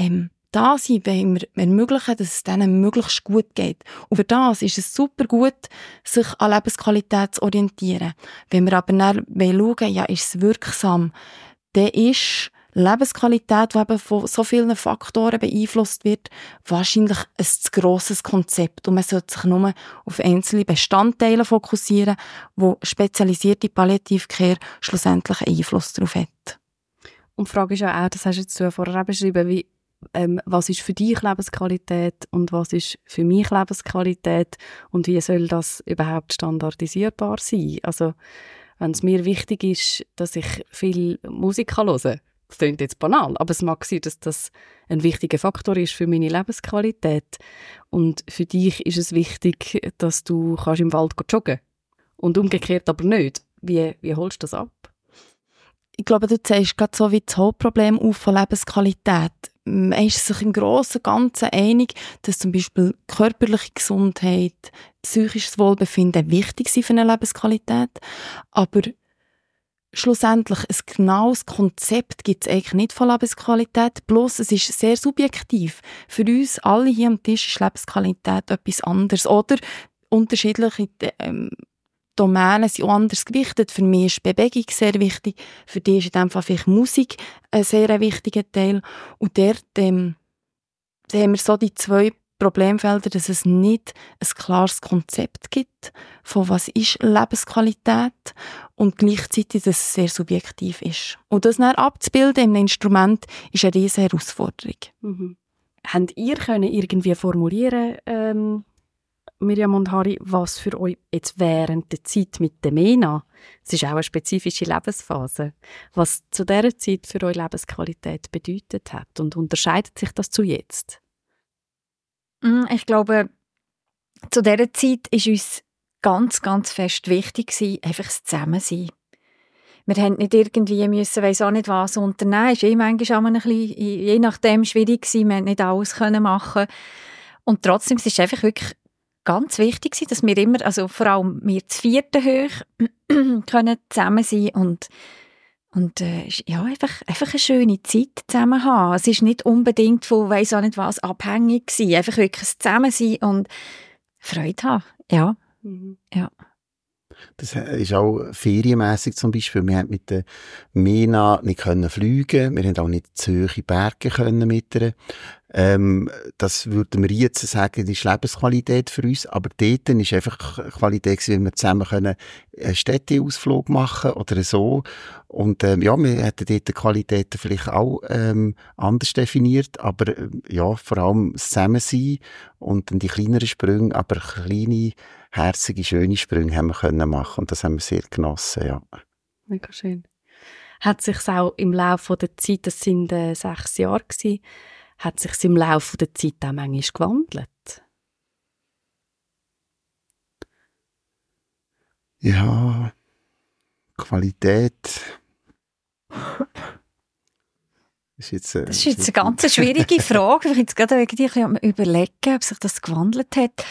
da sind, wollen wir ermöglichen, dass es denen möglichst gut geht. Und für das ist es super gut, sich an Lebensqualität zu orientieren. Wenn wir aber dann schauen, ja, ist es wirksam, dann ist Lebensqualität, die eben von so vielen Faktoren beeinflusst wird, wahrscheinlich ein zu grosses Konzept. Und man sollte sich nur auf einzelne Bestandteile fokussieren, wo spezialisierte Palliativcare schlussendlich einen Einfluss darauf hat. Und die Frage ist ja auch, das hast du jetzt vorher beschrieben, wie was ist für dich Lebensqualität und was ist für mich Lebensqualität und wie soll das überhaupt standardisierbar sein? Also, wenn es mir wichtig ist, dass ich viel Musik hören kann, das klingt jetzt banal, aber es mag sein, dass das ein wichtiger Faktor ist für meine Lebensqualität. Und für dich ist es wichtig, dass du kannst im Wald joggen kannst. Und umgekehrt aber nicht. Wie holst du das ab? Ich glaube, du zeigst gerade so wie das Hauptproblem auf von Lebensqualität. Man ist sich im Großen und Ganzen einig, dass zum Beispiel körperliche Gesundheit, psychisches Wohlbefinden wichtig sind für eine Lebensqualität. Aber schlussendlich ein genaues Konzept gibt es eigentlich nicht von Lebensqualität. Bloß es ist sehr subjektiv. Für uns alle hier am Tisch ist Lebensqualität etwas anderes. Oder unterschiedliche Domänen sind auch anders gewichtet. Für mich ist Bewegung sehr wichtig. Für dich ist in diesem Fall vielleicht Musik ein sehr wichtiger Teil. Und dort haben wir so die zwei Problemfelder, dass es nicht ein klares Konzept gibt, von was ist Lebensqualität und gleichzeitig, dass es sehr subjektiv ist. Und das dann abzubilden im Instrument ist eine riesige Herausforderung. Mhm. Habt ihr können irgendwie formulieren, Miriam und Harry, was für euch jetzt während der Zeit mit der MENA, es ist auch eine spezifische Lebensphase, was zu dieser Zeit für euch Lebensqualität bedeutet hat und unterscheidet sich das zu jetzt? Ich glaube, zu dieser Zeit ist uns ganz, ganz fest wichtig gewesen, einfach das Zusammensein. Wir haben nicht irgendwie müssen, weiss auch nicht was unternehmen. Es war manchmal auch ein bisschen, je nachdem schwierig gewesen. Wir konnten nicht alles machen. Und trotzdem ist es einfach wirklich ganz wichtig gewesen, dass wir immer, also vor allem wir zu vierten hoch, können zusammen sein und ja, einfach eine schöne Zeit zusammen haben. Es ist nicht unbedingt von weiss auch nicht was abhängig gewesen. Einfach wirklich ein Zusammensein und Freude haben. Ja. Mhm. Ja. Das ist auch ferienmässig zum Beispiel. Wir haben mit der MENA nicht fliegen können. Wir haben auch nicht zu hohe Berge können mit ihr. Das würden wir jetzt sagen, das ist Lebensqualität für uns, aber dort ist einfach Qualität, wenn wir zusammen können einen Städteausflug machen oder so. Und ja, wir hätten dort die Qualitäten vielleicht auch anders definiert, aber ja, vor allem das Zusammensein und dann die kleineren Sprünge, aber kleine, herzige, schöne Sprünge haben wir können machen und das haben wir sehr genossen, ja. Mega schön. Hat sich's auch im Laufe der Zeit, das sind 6 Jahre gewesen, hat sich's im Laufe der Zeit auch manchmal gewandelt? Ja, Qualität. Das ist jetzt eine ganz schwierige Frage. Ich bin jetzt gerade irgendwie ein bisschen überlegen, ob sich das gewandelt hat.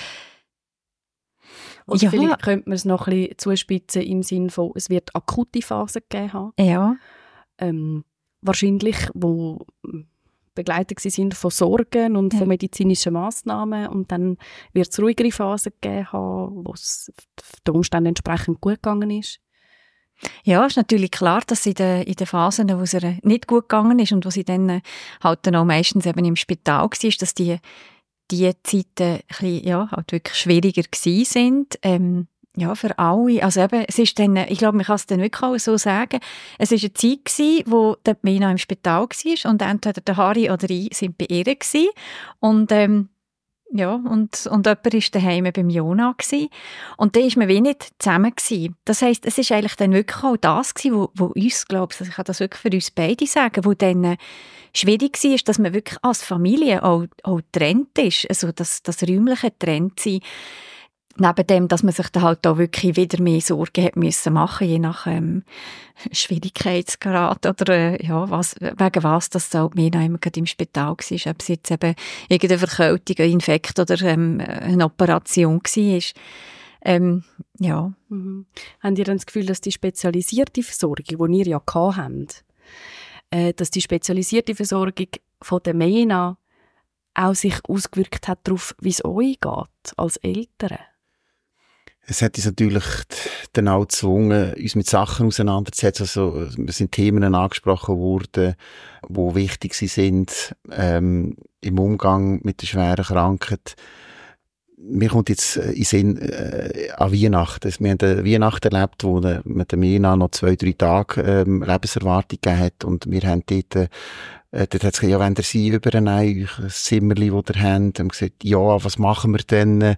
Oder vielleicht könnte man es noch ein bisschen zuspitzen im Sinne von, es wird akute Phasen gegeben haben. Ja. Wahrscheinlich, wo begleitet sind von Sorgen und von medizinischen Massnahmen, und dann wird es ruhigere Phasen gegeben haben, wo es den Umständen entsprechend gut gegangen ist. Ja, ist natürlich klar, dass in den Phasen, wo es ihr nicht gut gegangen ist und wo sie dann halt dann auch meistens eben im Spital war, dass die Zeiten ein bisschen, ja, halt wirklich schwieriger gewesen sind. Ja, für alle. Also eben, es ist dann, ich glaube, man kann es dann wirklich auch so sagen, es war eine Zeit gewesen, wo die Mina im Spital war und entweder der Harry oder ich sind bei ihr gewesen. Und ja, und jemand war daheim beim Jona gewesen. Und dann war man wie nicht zusammen gewesen. Das heisst, es ist eigentlich dann wirklich auch das gewesen, wo uns, glaube ich kann das wirklich für uns beide sagen, wo dann schwierig war, dass man wirklich als Familie auch getrennt ist. Also das räumliche Trenntsein. Neben dem, dass man sich da halt auch wirklich wieder mehr Sorgen hat müssen machen, je nach Schwierigkeitsgrad oder ja, wegen was das da Mina immer gerade im Spital war, ob es jetzt eben irgendeine Verkältung, ein Infekt oder eine Operation war. Ja. Mhm. Habt ihr dann das Gefühl, dass die spezialisierte Versorgung, die ihr ja hattet, dass die spezialisierte Versorgung von der Mina auch sich ausgewirkt hat darauf, wie es euch geht, als Eltern? Es hat uns natürlich dann auch gezwungen, uns mit Sachen auseinanderzusetzen. Also, es sind Themen angesprochen worden, die wichtig sind, im Umgang mit der schweren Krankheit. Mir kommt jetzt in Sinn an Weihnachten. Wir haben eine Weihnacht erlebt, wo mit der Mina noch 2-3 Tage Lebenserwartung gegeben hat. Und wir haben dort hat es gesagt, ja, wenn ihr sie übernehmen, ein Zimmerli, das ihr habt, haben gesagt, ja, was machen wir denn,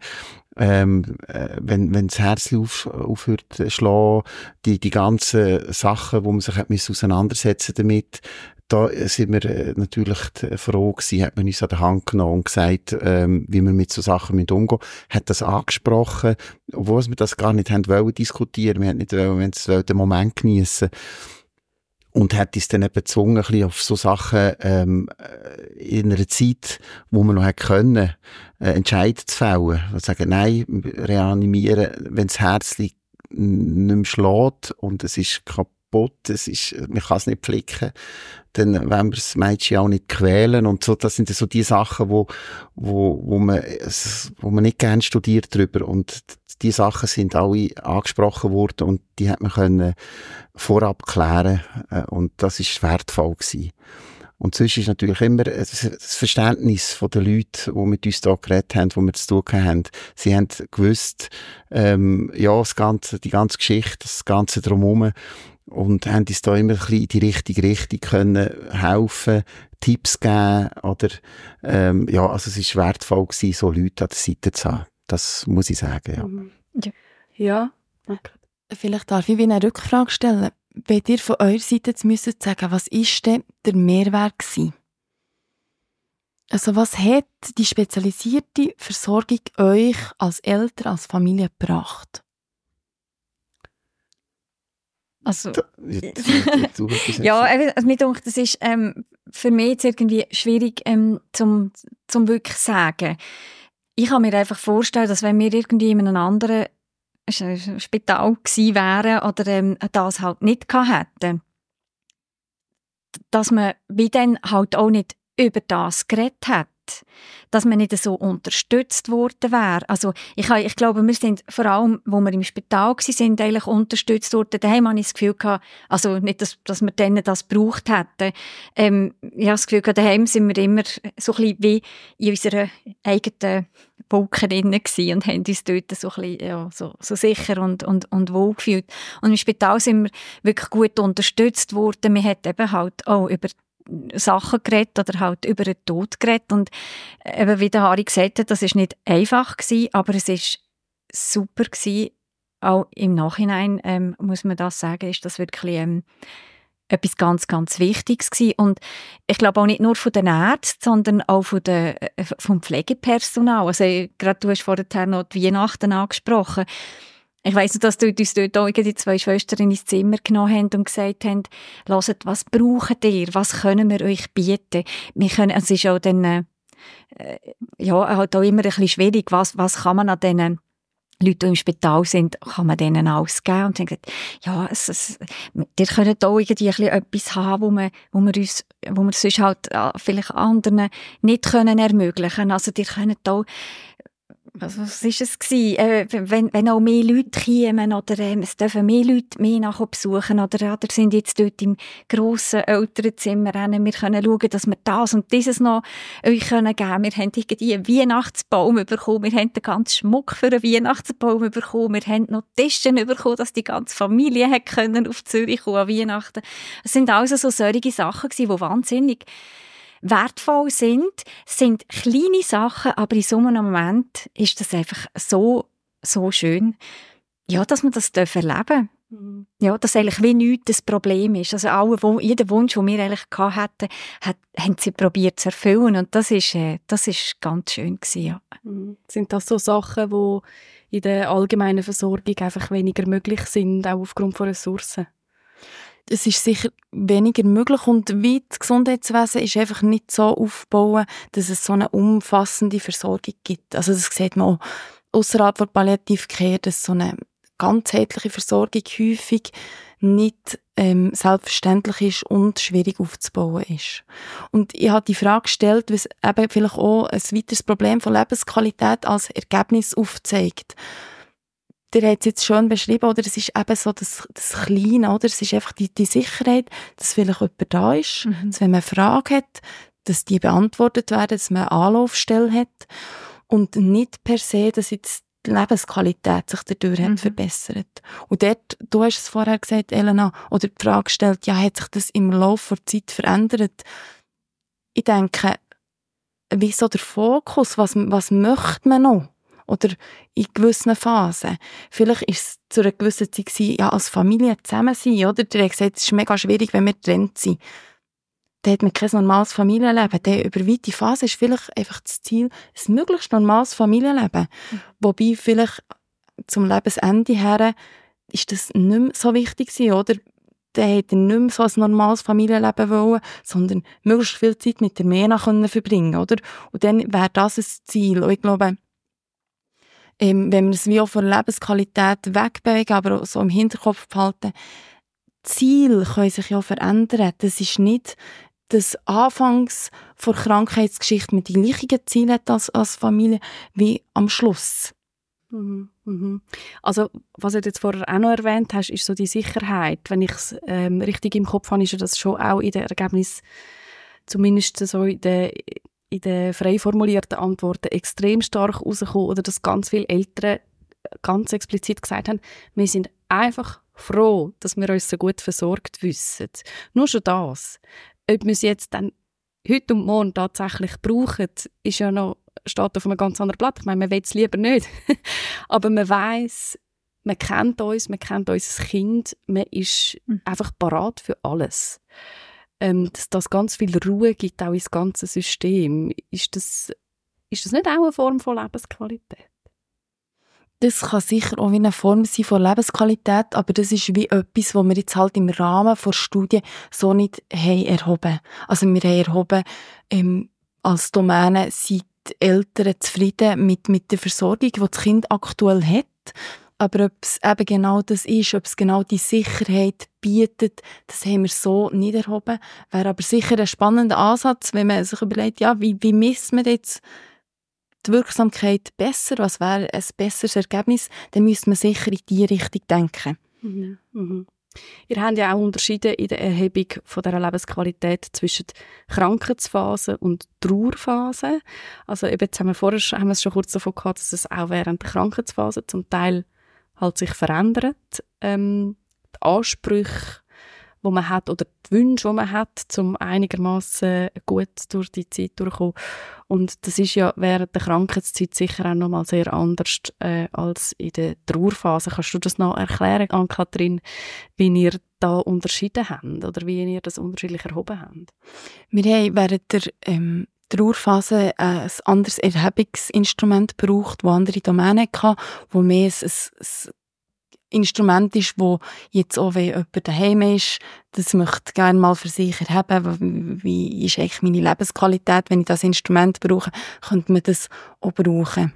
wenn das Herz aufhört zu schlagen, die ganzen Sachen, wo man sich auseinandersetzen damit, da sind wir natürlich froh gewesen, hat man uns an der Hand genommen und gesagt, wie wir mit so Sachen umgehen müssen. Hat das angesprochen, obwohl wir das gar nicht haben wollen diskutieren. Wir haben nicht wollen den Moment geniessen. Und hat uns dann eben gezwungen, ein bisschen auf so Sachen in einer Zeit, wo man noch hätte können, Entscheidungen zu fällen. Und sagen, nein, reanimieren, wenn das Herzchen nicht mehr schlägt und es ist kaputt, man kann es nicht flicken, dann wollen wir das Mädchen auch nicht quälen und so. Das sind so die Sachen, wo man nicht gerne studiert drüber, und die Sachen sind alle angesprochen worden und die hat man können vorab klären, und das ist wertvoll gewesen. Und sonst ist natürlich immer das Verständnis von den Leuten, die mit uns hier geredet haben, die wir zu tun haben. Sie haben gewusst, ja, die ganze Geschichte, das Ganze drumherum, und haben uns da immer ein bisschen in die richtige Richtung können helfen, Tipps geben, oder, ja, also es war wertvoll gewesen, so Leute an der Seite zu haben. Das muss ich sagen, ja. Ja. Okay. Vielleicht darf ich wie eine Rückfrage stellen. Wenn ihr von eurer Seite jetzt müsstet sagen, was ist denn der Mehrwert gewesen? Also was hat die spezialisierte Versorgung euch als Eltern, als Familie gebracht? Also, ja, also mir denke, das ist für mich jetzt irgendwie schwierig zum wirklich sagen. Ich kann mir einfach vorstellen, dass wenn wir irgendwie in einem anderen Spital gewesen wären oder das halt nicht hätten, dass man wie dann halt auch nicht über das geredet hat. dass man nicht so unterstützt worden wäre. Also ich glaube, wir sind vor allem, wo wir im Spital waren, eigentlich unterstützt worden. Daheim hatte ich das Gefühl gehabt, also nicht, dass wir denen das gebraucht hätten. Ich habe das Gefühl gehabt, daheim sind wir immer so ein bisschen wie in unserer eigenen Wolke drin gewesen und haben uns dort so ein bisschen, ja, so sicher und wohl gefühlt. Und im Spital sind wir wirklich gut unterstützt worden. Man hat eben halt auch über Sachen geredet oder halt über den Tod geredet. Und eben, wie der Harry gesagt hat, das ist nicht einfach gewesen, aber es ist super gewesen. Auch im Nachhinein, muss man das sagen, ist das wirklich etwas ganz, ganz Wichtiges gewesen. Und ich glaube auch nicht nur von den Ärzten, sondern auch vom Pflegepersonal. Also gerade du hast vorher noch die Weihnachten angesprochen. Ich weiss noch, dass du uns dort auch die 2 Schwestern ins Zimmer genommen haben und gesagt haben, hört, was braucht ihr? Was können wir euch bieten? Es ist auch dann, halt auch immer ein bisschen schwierig, was kann man an diesen Leute, die im Spital sind, kann man denen alles geben. Und sie haben gesagt, ja, ihr könnt auch irgendwie ein bisschen etwas haben, wo wir sonst halt vielleicht anderen nicht können ermöglichen. Also, ihr könnt auch, was ist es gewesen? Wenn auch mehr Leute kommen oder es dürfen mehr Leute mehr nachher besuchen oder sind jetzt dort im grossen Elternzimmer rennen. Wir können schauen, dass wir das und dieses noch euch geben können. Wir haben irgendwie einen Weihnachtsbaum bekommen. Wir haben den ganzen Schmuck für einen Weihnachtsbaum bekommen. Wir haben noch Tische bekommen, dass die ganze Familie hat können auf Zürich kommen an Weihnachten. Es sind also so solche Sachen gewesen, die wahnsinnig wertvoll sind kleine Sachen, aber in so einem Moment ist das einfach so schön, ja, dass man das erleben darf. Mhm. Ja, dass eigentlich wie nichts das Problem ist. Also jeder Wunsch, den wir eigentlich hatten, haben sie probiert zu erfüllen und das ist ganz schön gewesen, ja. Mhm. Sind das so Sachen, die in der allgemeinen Versorgung einfach weniger möglich sind, auch aufgrund von Ressourcen? Es ist sicher weniger möglich und wie das Gesundheitswesen ist einfach nicht so aufgebaut, dass es so eine umfassende Versorgung gibt. Also das sieht man auch ausserhalb von Palliativcare, dass so eine ganzheitliche Versorgung häufig nicht selbstverständlich ist und schwierig aufzubauen ist. Und ich habe die Frage gestellt, weil es eben vielleicht auch ein weiteres Problem von Lebensqualität als Ergebnis aufzeigt. Der hat es jetzt schön beschrieben, oder? Es ist eben so das Kleine, oder? Es ist einfach die Sicherheit, dass vielleicht jemand da ist, dass wenn man eine Frage hat, dass die beantwortet werden, dass man eine Anlaufstelle hat und nicht per se, dass jetzt die Lebensqualität sich dadurch hat verbessert. Und dort, du hast es vorher gesagt, Elena, oder die Frage gestellt, ja, hat sich das im Laufe der Zeit verändert? Ich denke, wie so der Fokus, was möchte man noch? Oder in gewissen Phasen. Vielleicht war es zu einer gewissen Zeit gewesen, ja, als Familie zusammen sein, oder? Der hat gesagt, es ist mega schwierig, wenn wir getrennt sind. Dann hat man kein normales Familienleben. Dann über weite Phase ist vielleicht einfach das Ziel, ein möglichst normales Familienleben. Wobei vielleicht zum Lebensende her ist das nicht mehr so wichtig gewesen, oder? Dann hat er nicht mehr so ein normales Familienleben wollen, sondern möglichst viel Zeit mit der Mena verbringen, oder? Und dann wäre das ein Ziel. Und ich glaube, wenn wir es wie auch von der Lebensqualität wegbewegen, aber auch so im Hinterkopf behalten, Ziele können sich ja verändern. Das ist nicht, dass anfangs vor Krankheitsgeschichte mit die gleichen Ziele hat als Familie wie am Schluss. Also, was du jetzt vorher auch noch erwähnt hast, ist so die Sicherheit. Wenn ich es richtig im Kopf habe, ist das schon auch in den Ergebnissen, zumindest so in den frei formulierten Antworten extrem stark rausgekommen, oder dass ganz viele Eltern ganz explizit gesagt haben, wir sind einfach froh, dass wir uns so gut versorgt wissen. Nur schon das. Ob wir es jetzt dann heute und morgen tatsächlich brauchen, ist ja noch, steht auf einem ganz anderen Blatt. Ich meine, man will es lieber nicht. Aber man weiss, man kennt uns, unser Kind, man ist einfach parat für alles. Dass das ganz viel Ruhe gibt, auch ins ganze System. Ist das nicht auch eine Form von Lebensqualität? Das kann sicher auch wie eine Form sein von Lebensqualität, aber das ist wie etwas, was wir jetzt halt im Rahmen der Studie so nicht haben erhoben. Also wir haben erhoben, als Domäne sind die Eltern zufrieden mit der Versorgung, die das Kind aktuell hat. Aber ob es eben genau das ist, ob es genau die Sicherheit bietet, das haben wir so nicht erhoben. Wäre aber sicher ein spannender Ansatz, wenn man sich überlegt, ja, wie misst man jetzt die Wirksamkeit besser, was wäre ein besseres Ergebnis, dann müsste man sicher in die Richtung denken. Mhm. Mhm. Ihr habt ja auch unterschieden in der Erhebung von dieser Lebensqualität zwischen Krankheitsphase und Trauerphase. Also eben, jetzt haben wir es schon kurz davon gehabt, dass es auch während der Krankheitsphase zum Teil halt sich verändert. Die Ansprüche, die man hat, oder die Wünsche, die man hat, um einigermaßen gut durch die Zeit durchzukommen. Und das ist ja während der Krankheitszeit sicher auch nochmal sehr anders als in der Trauerphase. Kannst du das noch erklären, Ann-Kathrin, wie ihr da unterschieden habt oder wie ihr das unterschiedlich erhoben habt? Wir haben während der Trauerphase ein anderes Erhebungsinstrument gebraucht, das andere Domänen hatte, wo mehr ein Instrument ist, wo jetzt auch, wenn jemand daheim ist, das möchte gerne mal für sich erheben, wie ist eigentlich meine Lebensqualität, wenn ich das Instrument brauche, könnte man das auch brauchen.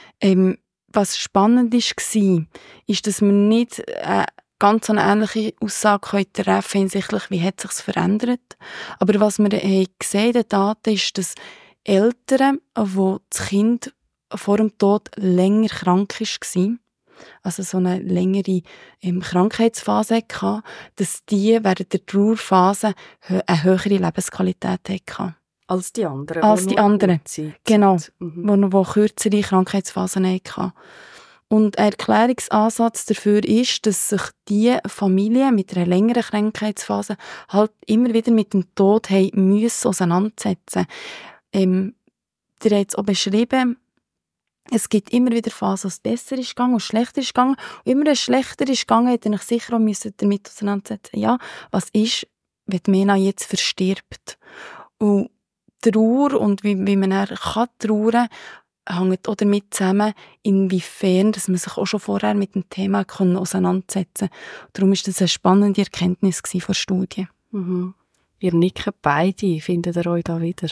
Was spannend war, ist, dass wir nicht ganz eine ähnliche Aussage treffen können, hinsichtlich, wie hat es sich verändert. Aber was wir gesehen in den Daten ist, dass Eltern, wo das Kind vor dem Tod länger krank war, also so eine längere Krankheitsphase hatte, dass die während der Trauerphase eine höhere Lebensqualität hatten. Als die anderen? Als die anderen, genau, Mhm. wo kürzere Krankheitsphasen hatten. Und ein Erklärungsansatz dafür ist, dass sich die Familien mit einer längeren Krankheitsphase halt immer wieder mit dem Tod müssen auseinandersetzen. Ihr habt es auch beschrieben, es gibt immer wieder Phasen, wo es besser ist gegangen und schlechter ist gegangen. Und immer wenn es schlechter ist gegangen, hätte ich sicher auch damit auseinandersetzen. Ja, was ist, wenn die Mena jetzt verstirbt? Und Trauer und wie man dann trauern kann, hängt auch damit zusammen, inwiefern dass man sich auch schon vorher mit dem Thema auseinandersetzen kann. Darum war das eine spannende Erkenntnis von der Studie. Mhm. Ihr nicken beide, findet ihr euch da wieder?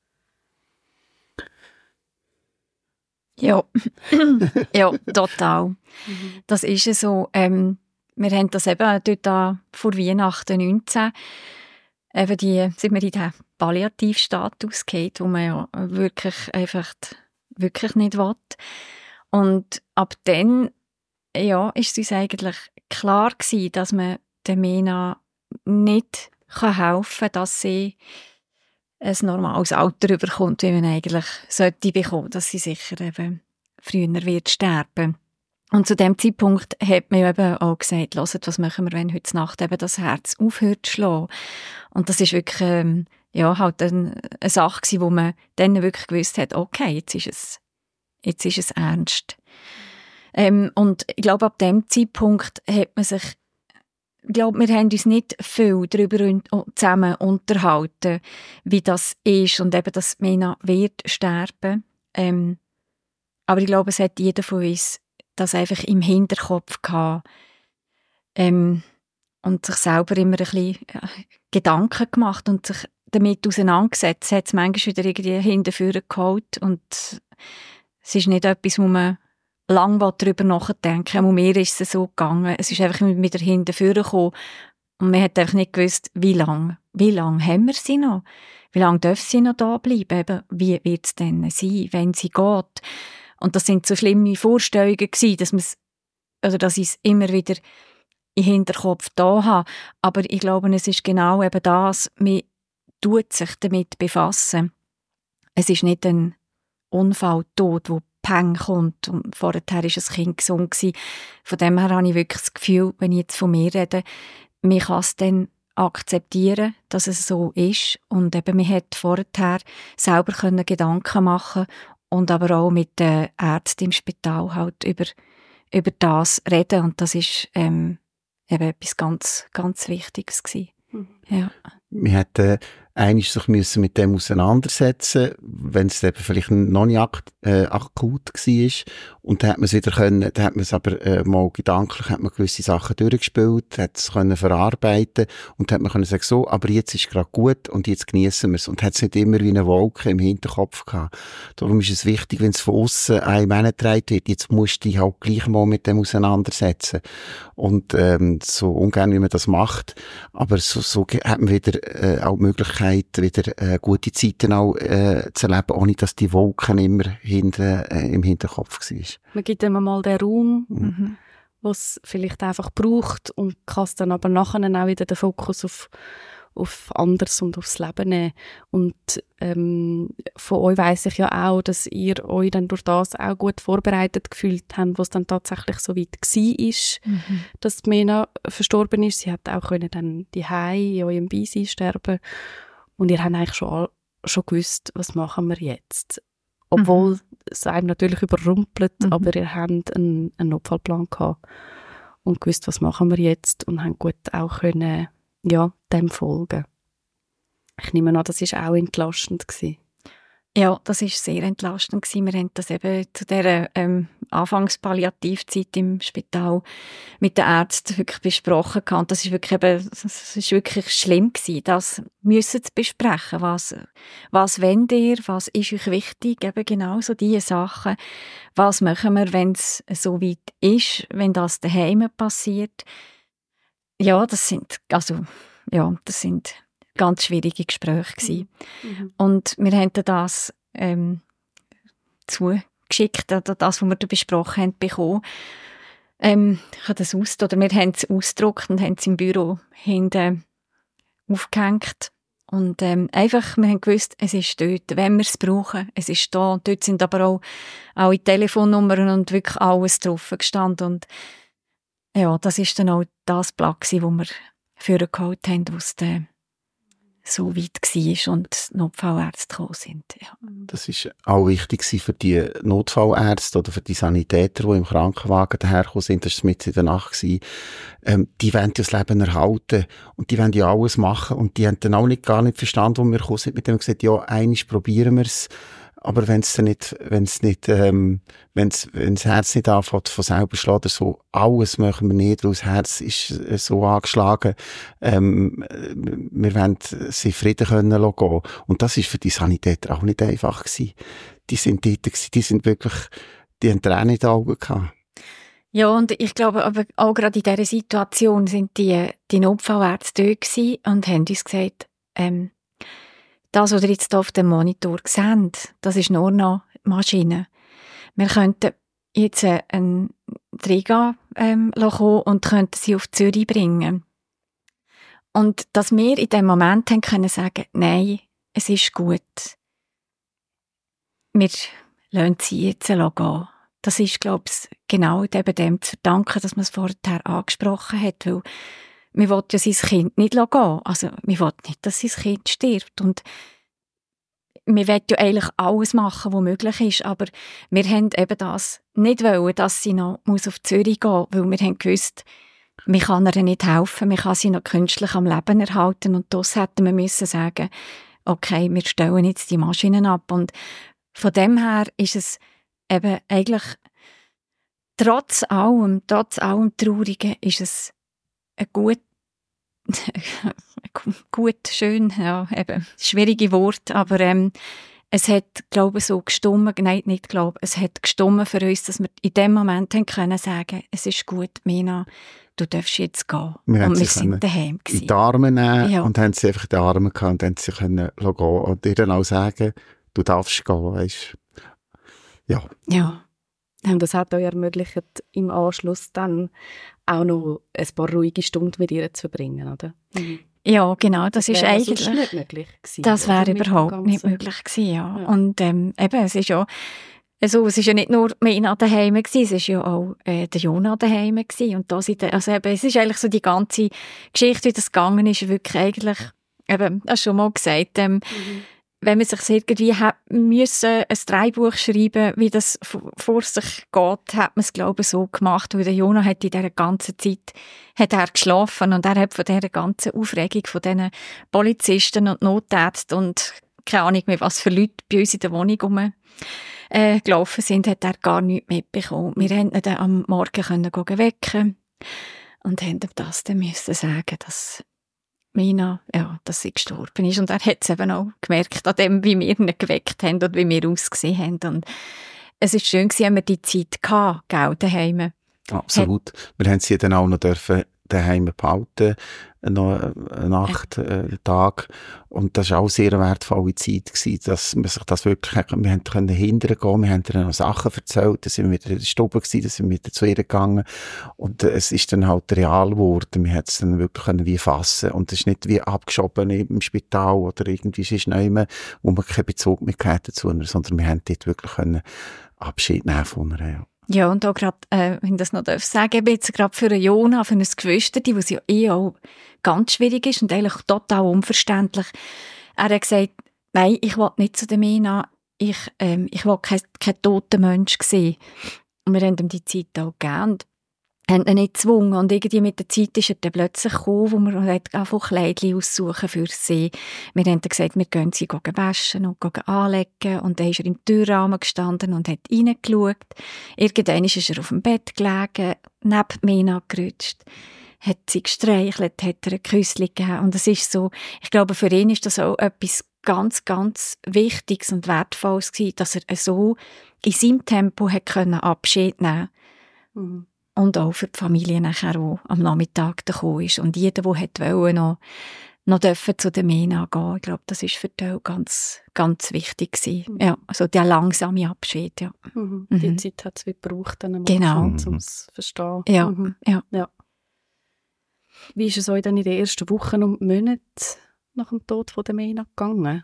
Ja, ja, total. Das ist es so. Wir haben das eben dort vor Weihnachten 19, eben sind wir in den Palliativstatus geht, wo man ja wirklich nicht will. Und ab dann, ja, ist es uns eigentlich klar gewesen, dass man der Mena nicht helfen kann, dass sie ein normales Alter überkommt, wie man eigentlich sollte bekommen, dass sie sicher eben früher wird sterben. Und zu dem Zeitpunkt hat man eben auch gesagt, hört, was machen wir, wenn heute Nacht eben das Herz aufhört zu schlagen. Und das ist wirklich halt eine Sache gewesen, wo man dann wirklich gewusst hat, okay, jetzt ist es ernst. Und ich glaube, ab dem Zeitpunkt hat man sich, ich glaube, wir haben uns nicht viel darüber zusammen unterhalten, wie das ist und eben, dass Mena wird sterben. Aber ich glaube, es hat jeder von uns das einfach im Hinterkopf gehabt und sich selber immer ein bisschen Gedanken gemacht und sich damit auseinandergesetzt. Es hat es manchmal wieder irgendwie hinterführen geholt und es ist nicht etwas, wo man lange darüber nachdenken. Und mir ist es so gegangen. Es ist einfach wieder hinterführen gekommen. Und man hat einfach nicht gewusst, wie lange. Wie lange haben wir sie noch? Wie lange darf sie noch da bleiben? Eben, wie wird es denn sein, wenn sie geht? Und das sind so schlimme Vorstellungen gewesen, dass ich es immer wieder im Hinterkopf da habe. Aber ich glaube, es ist genau eben das, man tut sich damit befassen. Es ist nicht ein Unfalltod, wo Peng kommt. Und vorher war das Kind gesund gewesen. Von dem her habe ich wirklich das Gefühl, wenn ich jetzt von mir rede, man kann es dann akzeptieren, dass es so ist. Und eben, man hat vorher selber Gedanken machen und aber auch mit den Ärzten im Spital halt über das reden. Und das ist eben etwas ganz, ganz Wichtiges gewesen. Ja. Wir hatten einmal sich müssen mit dem auseinandersetzen, wenn es eben vielleicht noch nicht akut war. Und dann hat man es wieder können, dann hat man es aber mal gedanklich, hat man gewisse Sachen durchgespielt, hat es können verarbeiten und hat man können sagen, so, aber jetzt ist gerade gut und jetzt genießen wir es. Und hat es nicht immer wie eine Wolke im Hinterkopf gehabt. Darum ist es wichtig, wenn es von außen einem hineingetragen wird, jetzt musst du dich halt gleich mal mit dem auseinandersetzen. Und so ungern, wie man das macht, aber so hat man wieder auch die Möglichkeit, wieder gute Zeiten auch zu erleben, ohne dass die Wolken immer im Hinterkopf war. Man gibt ihm mal den Raum, was es vielleicht einfach braucht und kann es dann aber nachher auch wieder den Fokus auf anderes und aufs Leben nehmen. Und von euch weiss ich ja auch, dass ihr euch dann durch das auch gut vorbereitet gefühlt habt, was dann tatsächlich so weit war, dass die Mena verstorben ist. Sie hat auch können dann daheim in eurem Beisein sterben. Und ihr habt eigentlich schon gewusst, was machen wir jetzt. Obwohl es einem natürlich überrumpelt, aber ihr habt einen Notfallplan gehabt und gewusst, was machen wir jetzt, und haben gut auch können, dem folgen. Ich nehme an, das war auch entlastend gewesen. Ja, das war sehr entlastend gewesen. Wir haben das eben zu dieser Anfangspalliativzeit im Spital mit den Ärzten wirklich besprochen gehabt. Und das ist wirklich schlimm gewesen, das müssen zu besprechen. Was wollt ihr? Was ist euch wichtig? Eben genau so diese Sachen. Was machen wir, wenn es so weit ist, wenn das daheim passiert? Ja, das sind ganz schwierige Gespräche gewesen. Und wir haben das zugeschickt, das, was wir da besprochen haben, bekommen. Wir haben es ausgedruckt und haben es im Büro hinten aufgehängt. Und einfach, wir haben gewusst, es ist dort, wenn wir es brauchen, es ist da. Und dort sind aber auch alle Telefonnummern und wirklich alles drauf gestanden. Und ja, das ist dann auch das Blatt gewesen, wo wir vorgeholt haben, wo es so weit war und die Notfallärzte gekommen sind. Ja. Das war auch wichtig für die Notfallärzte oder für die Sanitäter, die im Krankenwagen dahergekommen sind. Das war mitten in der Nacht. Die wollen das Leben erhalten und die wollen ja alles machen. Und die haben dann auch gar nicht verstanden, wo wir gekommen sind. Mit dem gesagt, ja, einmal probieren wir es. Aber wenn das Herz nicht anfängt von selber schlagen, so, alles machen wir nicht, weil das Herz ist so angeschlagen, wir wollen sie in Frieden gehen lassen. Und das ist für die Sanitäter auch nicht einfach gewesen. Die sind dort gewesen, die haben Tränen in den Augen gehabt. Ja, und ich glaube, aber auch gerade in dieser Situation sind die Notfallärzte dort gewesen und haben uns gesagt, das, was ihr jetzt hier auf dem Monitor seht, das ist nur noch Maschine. Wir könnten jetzt einen Träger kommen und könnten sie auf Zürich bringen. Und dass wir in dem Moment haben können sagen, nein, es ist gut. Wir lassen sie jetzt gehen. Das ist, glaube ich, genau eben dem zu verdanken, dass man es vorher angesprochen hat, weil man will ja sein Kind nicht gehen. Also, man will nicht, dass sein Kind stirbt. Und wir wollen ja eigentlich alles machen, was möglich ist. Aber wir haben eben das nicht wollen, dass sie noch auf Zürich gehen muss, weil wir haben gewusst, man kann ihr nicht helfen, man kann sie noch künstlich am Leben erhalten. Und das hätten wir müssen sagen, okay, wir stellen jetzt die Maschinen ab. Und von dem her ist es eben eigentlich trotz allem Traurigen ist es ein schön, ja, eben, schwierige Wort, aber es hat, glaube ich, so gestummen, es hat gestummen für uns, dass wir in dem Moment haben können sagen, es ist gut, Mena, du darfst jetzt gehen. Und wir sind daheim gewesen. In die Arme nehmen und haben sie einfach in die Arme gehabt und haben sie können gehen und dir dann auch sagen, du darfst gehen, weisst. Ja. Und das hat euch ermöglicht, im Anschluss dann auch noch ein paar ruhige Stunden mit ihr zu verbringen, oder? Ja, genau, das ist eigentlich nicht möglich gewesen. Das wäre überhaupt nicht möglich gewesen, ja. Und eben, es ist ja also, es ist ja nicht nur Mena daheim gewesen, es ist ja auch der Jonah daheim gewesen. Und da sind, also eben, es ist eigentlich so die ganze Geschichte, wie das gegangen ist, wirklich eigentlich, eben, hast du schon mal gesagt, wenn man sich irgendwie müssen ein Drehbuch schreiben, wie das vor sich geht, hat man es, glaube ich, so gemacht, weil der Jonah hat in dieser ganzen Zeit hat er geschlafen und er hat von dieser ganzen Aufregung von diesen Polizisten und Notärzten und keine Ahnung mehr, was für Leute bei uns in der Wohnung gelaufen sind, hat er gar nichts mitbekommen. Wir konnten ihn dann am Morgen wecken und haben ihm das dann müssen sagen, dass Mina, ja, dass sie gestorben ist. Und er hat es eben auch gemerkt, an dem, wie wir ihn geweckt haben und wie wir ausgesehen haben. Und es war schön, dass wir die Zeit hatten, daheim. Absolut. Wir haben sie dann auch noch daheim behalten, noch eine Nacht, einen Tag. Und das war auch sehr eine wertvolle Zeit gewesen, dass man sich das wirklich, wir haben können hindern gehen, wir haben ihr noch Sachen erzählt, dann sind wir wieder in der Stube gewesen, dann sind wir wieder zu ihr gegangen. Und es ist dann halt real geworden. Wir haben es dann wirklich können wie fassen. Und es ist nicht wie abgeschoben im Spital oder irgendwie sonst nichts, wo man keinen Bezug mehr hatte dazu, sondern wir haben dort wirklich können Abschied nehmen von ihr, ja. Ja, und auch gerade, wenn ich das noch sagen darf, jetzt gerade für einen Jonah, für ein Gewüsterti, was ja auch ganz schwierig ist und eigentlich total unverständlich. Er hat gesagt, nein, ich will nicht zu der Mina, ich will kein toter Mensch sehen. Und wir haben ihm die Zeit auch gegeben. Haben ihn nicht gezwungen. Und irgendwie mit der Zeit ist er dann plötzlich gekommen, wo wir einfach Kleidchen aussuchen für sie. Wir haben dann gesagt, wir gehen sie waschen und anlegen. Und dann ist er im Türrahmen gestanden und hat reingeschaut. Irgendwann ist er auf dem Bett gelegen, neben Mina gerutscht, hat sie gestreichelt, hat ihr ein Küsschen gegeben. Und es ist so, ich glaube, für ihn ist das auch etwas ganz, ganz Wichtiges und Wertvolles gewesen, dass er so in seinem Tempo hat können Abschied nehmen konnte. Und auch für die Familie nachher, die am Nachmittag gekommen ist. Und jeder, der wollte, noch dürfen zu der Mina gehen. Ich glaube, das war für die auch ganz, ganz wichtig gewesen. Ja, also der langsame Abschied, ja. Die Zeit hat es gebraucht, dann genau. Um es zu verstehen. Ja, ja. Wie ist es euch dann in den ersten Wochen und Monaten nach dem Tod von der Mina gegangen?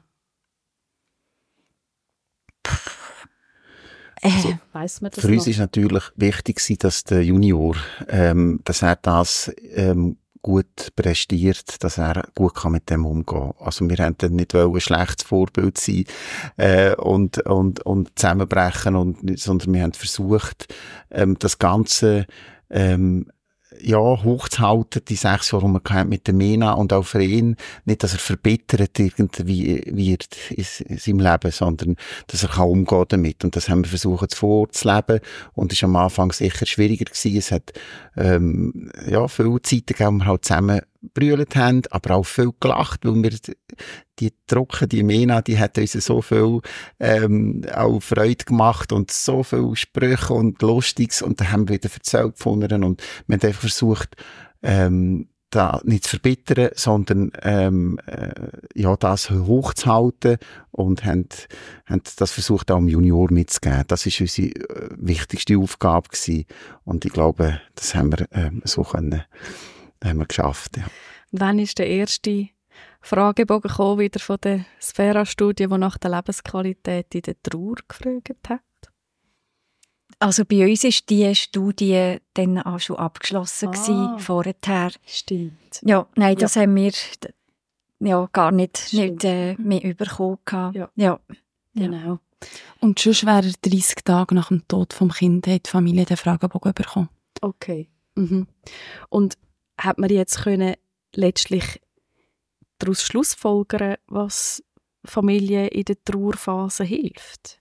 Weiss man das für uns noch? ist natürlich wichtig, dass der Junior, dass er das gut prestiert, dass er gut mit dem umgehen kann. Also wir wollten dann nicht ein schlechtes Vorbild sein und zusammenbrechen, sondern wir haben versucht, das Ganze hochzuhalten, die 6 Jahre, die man mit der Mina und auch für ihn, nicht, dass er verbittert irgendwie wird in seinem Leben, sondern, dass er umgehen damit. Und das haben wir versucht vorzuleben. Und es war am Anfang sicher schwieriger gewesen. Es hat, viele Zeiten gegeben, wo wir halt zusammen brüllt haben, aber auch viel gelacht, weil wir die Mina, die hat uns so viel auch Freude gemacht und so viele Sprüche und Lustiges und dann haben wir wieder erzählt von ihr und wir haben einfach versucht, da nicht zu verbittern, sondern das hochzuhalten und haben das versucht auch dem Junior mitzugeben. Das war unsere wichtigste Aufgabe gewesen. Und ich glaube, das haben wir so können. Haben wir geschafft, ja. Wann ist der erste Fragebogen gekommen, wieder von der Sphära-Studie, die nach der Lebensqualität in der Trauer gefragt hat? Also bei uns ist die Studie dann auch schon abgeschlossen gewesen, vorher. Stimmt. Ja, nein, das haben wir gar nicht mehr bekommen. Ja. Genau. Und schon wäre 30 Tage nach dem Tod vom Kind hat die Familie den Fragebogen bekommen. Okay. Und hat man jetzt können letztlich daraus schlussfolgern, was Familie in der Trauerphase hilft?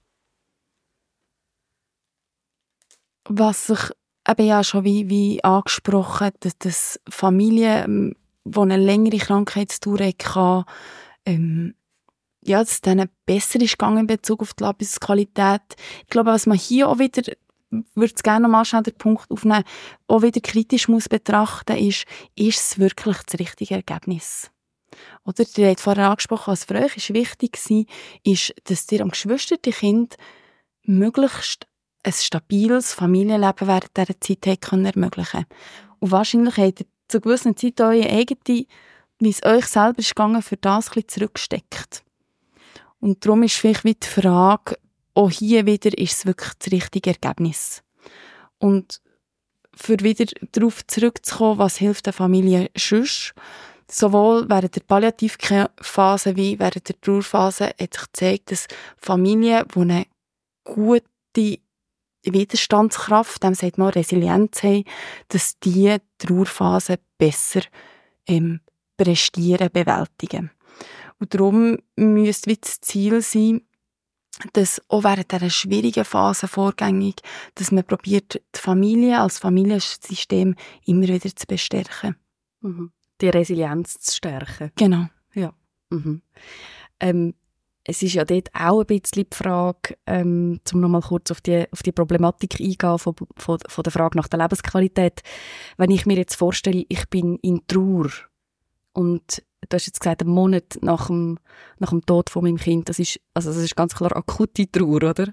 Was sich eben ja schon wie angesprochen hat, dass Familien, die eine längere Krankheitsdauer hatten, dass es denen besser ist gegangen in Bezug auf die Lebensqualität. Ich glaube, was man hier auch wieder, würde es gerne nochmal schnell den Punkt aufnehmen, auch wieder kritisch muss betrachten, ist es wirklich das richtige Ergebnis? Oder, ihr habt vorher angesprochen, was für euch ist wichtig war, ist, dass ihr am Geschwisterkind möglichst ein stabiles Familienleben während dieser Zeit ermöglichen können. Und wahrscheinlich habt ihr zu gewissen Zeit eure eigene, wie es euch selber ist gegangen, für das ein bisschen zurücksteckt. Und darum ist vielleicht wie die Frage, auch hier wieder, ist es wirklich das richtige Ergebnis? Und für wieder darauf zurückzukommen, was hilft der Familie sonst, sowohl während der Palliativphase wie während der Trauerphase hat sich gezeigt, dass Familien, die eine gute Widerstandskraft, dem sagt man Resilienz haben, dass die Trauerphase besser prestieren, bewältigen. Und darum müsste das Ziel sein, dass auch während dieser schwierigen Phase vorgängig, dass man probiert, die Familie als Familiensystem immer wieder zu bestärken. Mhm. Die Resilienz zu stärken. Genau. Ja. Mhm. Es ist ja dort auch ein bisschen die Frage, um nochmal kurz auf die Problematik eingehen, von der Frage nach der Lebensqualität. Wenn ich mir jetzt vorstelle, ich bin in Trauer und du hast jetzt gesagt, einen Monat nach dem Tod von meinem Kind, das ist ganz klar akute Trauer, oder?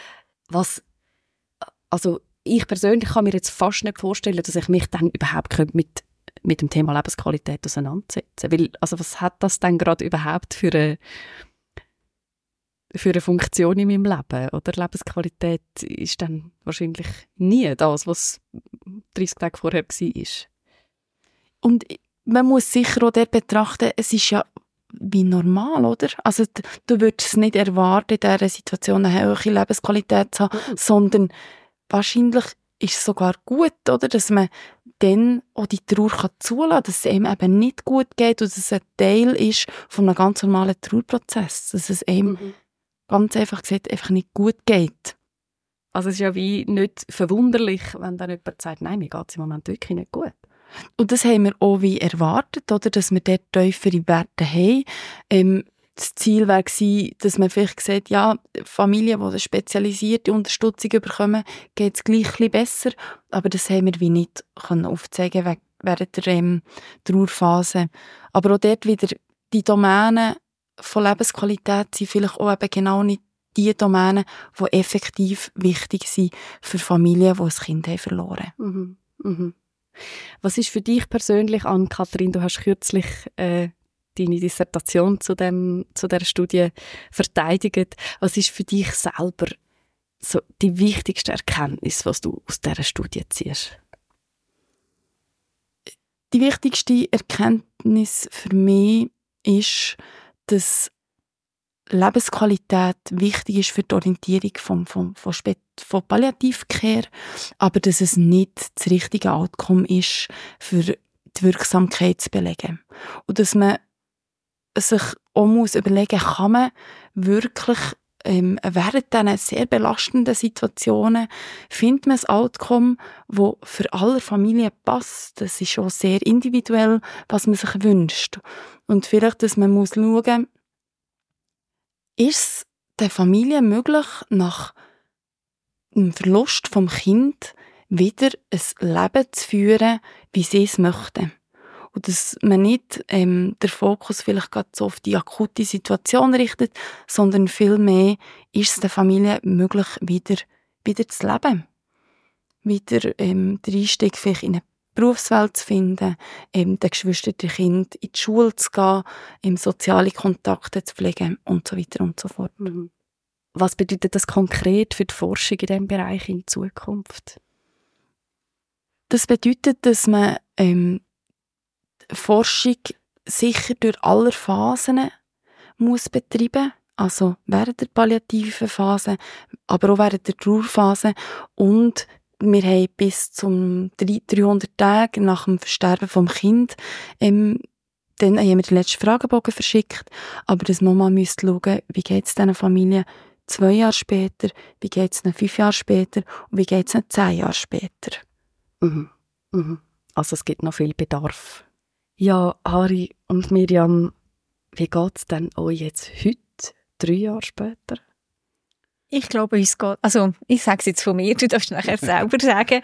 Also ich persönlich kann mir jetzt fast nicht vorstellen, dass ich mich dann überhaupt mit dem Thema Lebensqualität auseinandersetzen. Weil, also was hat das denn gerade überhaupt für eine Funktion in meinem Leben? Oder Lebensqualität ist dann wahrscheinlich nie das, was 30 Tage vorher war. Und man muss sicher auch dort betrachten, es ist ja wie normal, oder? Also du würdest es nicht erwarten, in dieser Situation eine hohe Lebensqualität zu haben, sondern wahrscheinlich ist es sogar gut, oder? Dass man dann auch die Trauer zulassen kann, dass es einem eben nicht gut geht und dass es ein Teil ist von einem ganz normalen Trauerprozess. Dass es einem ganz einfach gesagt einfach nicht gut geht. Also es ist ja wie nicht verwunderlich, wenn dann jemand sagt, nein, mir geht es im Moment wirklich nicht gut. Und das haben wir auch wie erwartet, oder? Dass wir dort tiefere Werte haben. Das Ziel wäre gewesen, dass man vielleicht sagt, ja, Familien, die eine spezialisierte Unterstützung bekommen, geht es gleich ein bisschen besser. Aber das haben wir wie nicht aufzeigen während der Trauerphase. Aber auch dort wieder die Domänen von Lebensqualität sind vielleicht auch eben genau nicht die Domänen, die effektiv wichtig sind für Familien, die ein Kind haben verloren. Mhm. Mhm. Was ist für dich persönlich, Ann-Kathrin, du hast kürzlich deine Dissertation zu dieser Studie verteidigt. Was ist für dich selber so die wichtigste Erkenntnis, was du aus dieser Studie ziehst? Die wichtigste Erkenntnis für mich ist, dass Lebensqualität wichtig ist für die Orientierung von Palliativcare, aber dass es nicht das richtige Outcome ist, für die Wirksamkeit zu belegen. Und dass man sich auch überlegen muss, kann man wirklich während diesen sehr belastenden Situationen findet man ein Outcome, das für alle Familien passt. Das ist auch sehr individuell, was man sich wünscht. Und vielleicht, dass man muss schauen, ist es der Familie möglich, nach dem Verlust vom Kind wieder ein Leben zu führen, wie sie es möchten. Und dass man nicht den Fokus vielleicht gerade so auf die akute Situation richtet, sondern vielmehr ist es der Familie möglich, wieder zu leben. Wieder den Einstieg vielleicht in eine Berufswelt zu finden, den geschwisterten Kind in die Schule zu gehen, soziale Kontakte zu pflegen und so weiter und so fort. Was bedeutet das konkret für die Forschung in diesem Bereich in Zukunft? Das bedeutet, dass man Forschung sicher durch alle Phasen muss betreiben, also während der palliativen Phase, aber auch während der Trauerphase. Und wir haben bis zum 300 Tage nach dem Versterben vom Kind dann haben wir den letzten Fragebogen verschickt, aber dass Mama müsste schauen, wie geht es diesen Familien 2 Jahre später, wie geht es ihnen 5 Jahre später und wie geht es ihnen 10 Jahre später. Mhm. Mhm. Also es gibt noch viel Bedarf. Ja, Ari und Miriam, wie geht es denn euch jetzt heute, 3 Jahre später? Ich glaube, uns geht, also ich sage es jetzt von mir, du darfst nachher selber sagen,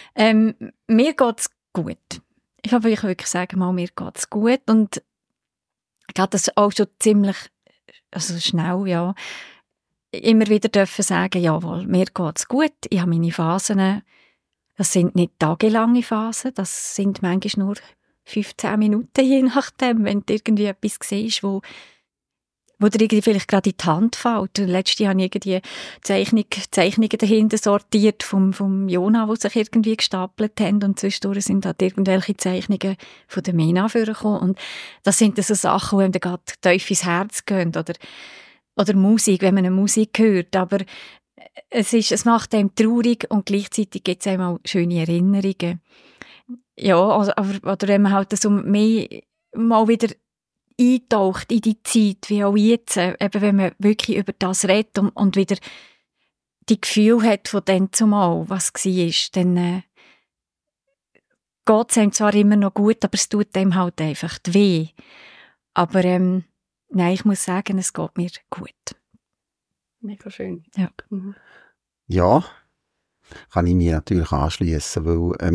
mir geht es gut. Ich kann wirklich sagen, mir geht es gut und ich glaube, das auch schon ziemlich schnell, ja, immer wieder dürfen sagen, jawohl, mir geht es gut, ich habe meine Phasen, das sind nicht tagelange Phasen, das sind manchmal nur 15 Minuten, je nachdem, wenn du irgendwie etwas siehst, wo wo dir irgendwie vielleicht gerade in die Hand fällt. Letztes Jahr habe ich irgendwie Zeichnungen dahinter sortiert vom Jona, die sich irgendwie gestapelt haben und zwischendurch sind halt irgendwelche Zeichnungen von der Mena vorgekommen. Und das sind so Sachen, die einem dann gerade tief ins Herz gehen. Oder Musik, wenn man eine Musik hört. Aber es macht einem traurig und gleichzeitig gibt es einem auch schöne Erinnerungen. Ja, oder wenn man halt so mehr mal wieder eintaucht in die Zeit, wie auch jetzt, eben wenn man wirklich über das redet und wieder die Gefühle hat von dem zumal, was war, dann geht es einem zwar immer noch gut, aber es tut einem halt einfach weh. Aber nein, ich muss sagen, es geht mir gut. Mega schön. Ja. Mhm. Ja, kann ich mich natürlich anschliessen, weil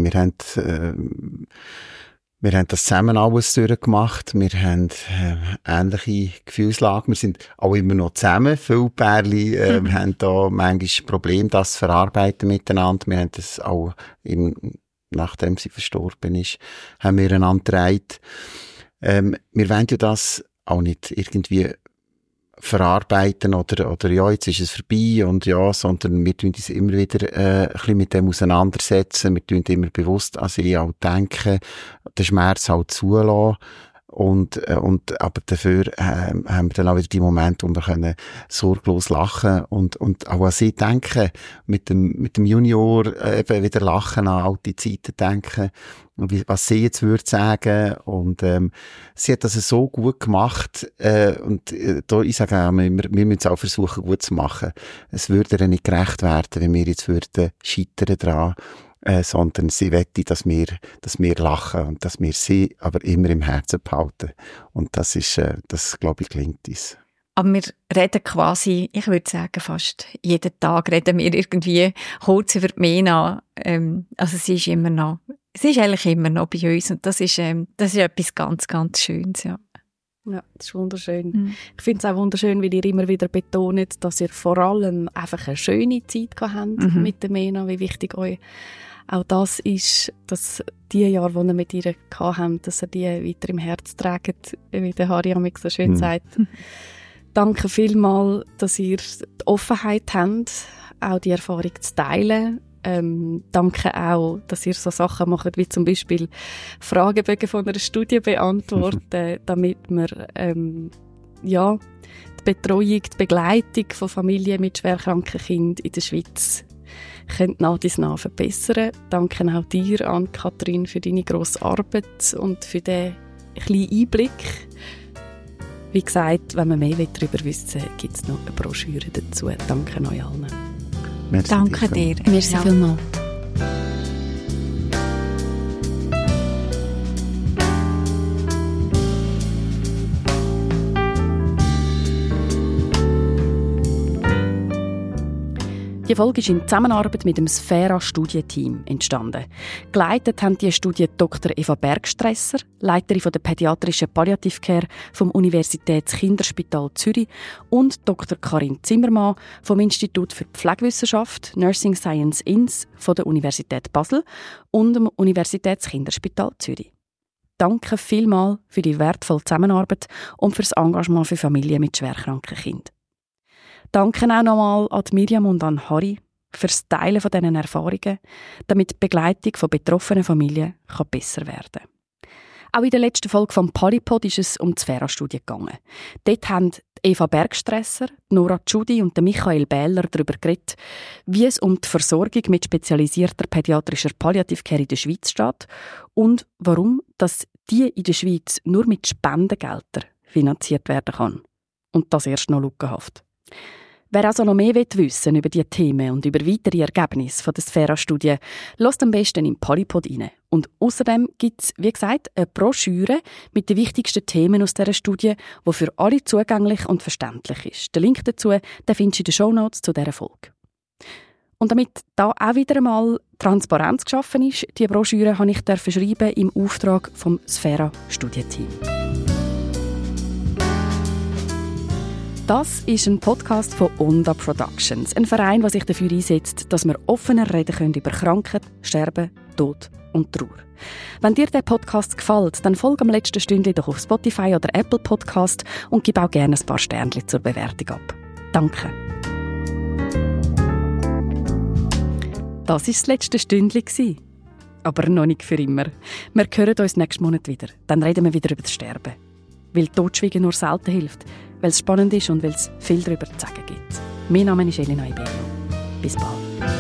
wir haben das zusammen alles durchgemacht. Wir haben ähnliche Gefühlslagen. Wir sind auch immer noch zusammen. Viele Pärchen haben da manchmal Probleme, das zu verarbeiten miteinander. Wir haben das auch, nachdem sie verstorben ist, haben wir einander getragen. Wir wollen ja das auch nicht irgendwie verarbeiten oder ja, jetzt ist es vorbei und ja, sondern wir tun uns immer wieder ein bisschen mit dem auseinandersetzen, wir tun immer bewusst an sie auch denken, den Schmerz halt zulassen und aber dafür haben wir dann auch wieder die Momente, wo wir können sorglos lachen und auch an sie denken, mit dem Junior eben wieder lachen, an alte Zeiten denken, was sie jetzt würde sagen und sie hat das so gut gemacht und da ich sage auch, wir müssen es auch versuchen gut zu machen. Es würde ihr nicht gerecht werden, wenn wir jetzt würden scheitern dran, sondern sie wette, dass wir lachen und dass wir sie aber immer im Herzen behalten und das glaube ich gelingt uns. Aber wir reden quasi, ich würde sagen, fast jeden Tag reden wir irgendwie kurz über die Mena. Also sie ist eigentlich immer noch bei uns und das ist etwas ganz, ganz Schönes, ja. Ja, das ist wunderschön. Ich finde es auch wunderschön, weil ihr immer wieder betont, dass ihr vor allem einfach eine schöne Zeit habt mit der Mena, wie wichtig euch auch das ist, dass die Jahre, die ihr mit ihr habt, dass ihr die weiter im Herz tragt, wie der Harry amig so schön sagt. Danke vielmals, dass ihr die Offenheit habt, auch die Erfahrung zu teilen. Danke auch, dass ihr so Sachen macht, wie zum Beispiel Fragebögen von einer Studie beantworten, damit wir die Betreuung, die Begleitung von Familien mit schwerkranken Kindern in der Schweiz nach dies nach verbessern. Danke auch dir, Ann-Kathrin, für deine grosse Arbeit und für den kleinen Einblick. Wie gesagt, wenn man mehr darüber wissen will, gibt es noch eine Broschüre dazu. Danke euch allen. Merci Danke dir. Merci vielmals. Die Folge ist in Zusammenarbeit mit dem Sphera-Studienteam entstanden. Geleitet haben die Studie Dr. Eva Bergstresser, Leiterin der pädiatrischen Palliative Care vom Universitätskinderspital Zürich und Dr. Karin Zimmermann vom Institut für Pflegewissenschaft Nursing Science Ins von der Universität Basel und dem Universitätskinderspital Zürich. Danke vielmals für die wertvolle Zusammenarbeit und für das Engagement für Familien mit schwerkranken Kindern. Danke auch nochmal an Miriam und an Harry fürs Teilen von diesen Erfahrungen, damit die Begleitung von betroffenen Familien besser werden kann. Auch in der letzten Folge vom Polypod ist es um die Sphera-Studie gegangen. Dort haben Eva Bergstresser, Nora Tschudi und Michael Bähler darüber geredet, wie es um die Versorgung mit spezialisierter pädiatrischer Palliative Care in der Schweiz steht und warum dass die in der Schweiz nur mit Spendengeldern finanziert werden kann. Und das erst noch lückenhaft. Wer also noch mehr wissen will über diese Themen und über weitere Ergebnisse von der Sphera-Studie, hört am besten im Polypod rein. Und außerdem gibt es, wie gesagt, eine Broschüre mit den wichtigsten Themen aus dieser Studie, die für alle zugänglich und verständlich ist. Den Link dazu findest du in den Shownotes zu dieser Folge. Und damit da auch wieder einmal Transparenz geschaffen ist, diese Broschüre habe ich schreiben im Auftrag vom Sphera-Studienteam. Das ist ein Podcast von Onda Productions, ein Verein, der sich dafür einsetzt, dass wir offener reden können über Krankheit, Sterben Tod und Trauer. Wenn dir der Podcast gefällt, dann folge am letzten Stündchen doch auf Spotify oder Apple Podcast und gib auch gerne ein paar Sternchen zur Bewertung ab. Danke. Das war das letzte Stündchen. Aber noch nicht für immer. Wir hören uns nächsten Monat wieder. Dann reden wir wieder über das Sterben. Weil Totschweigen nur selten hilft, weil es spannend ist und weil es viel darüber zu sagen gibt. Mein Name ist Elena Ibero. Bis bald.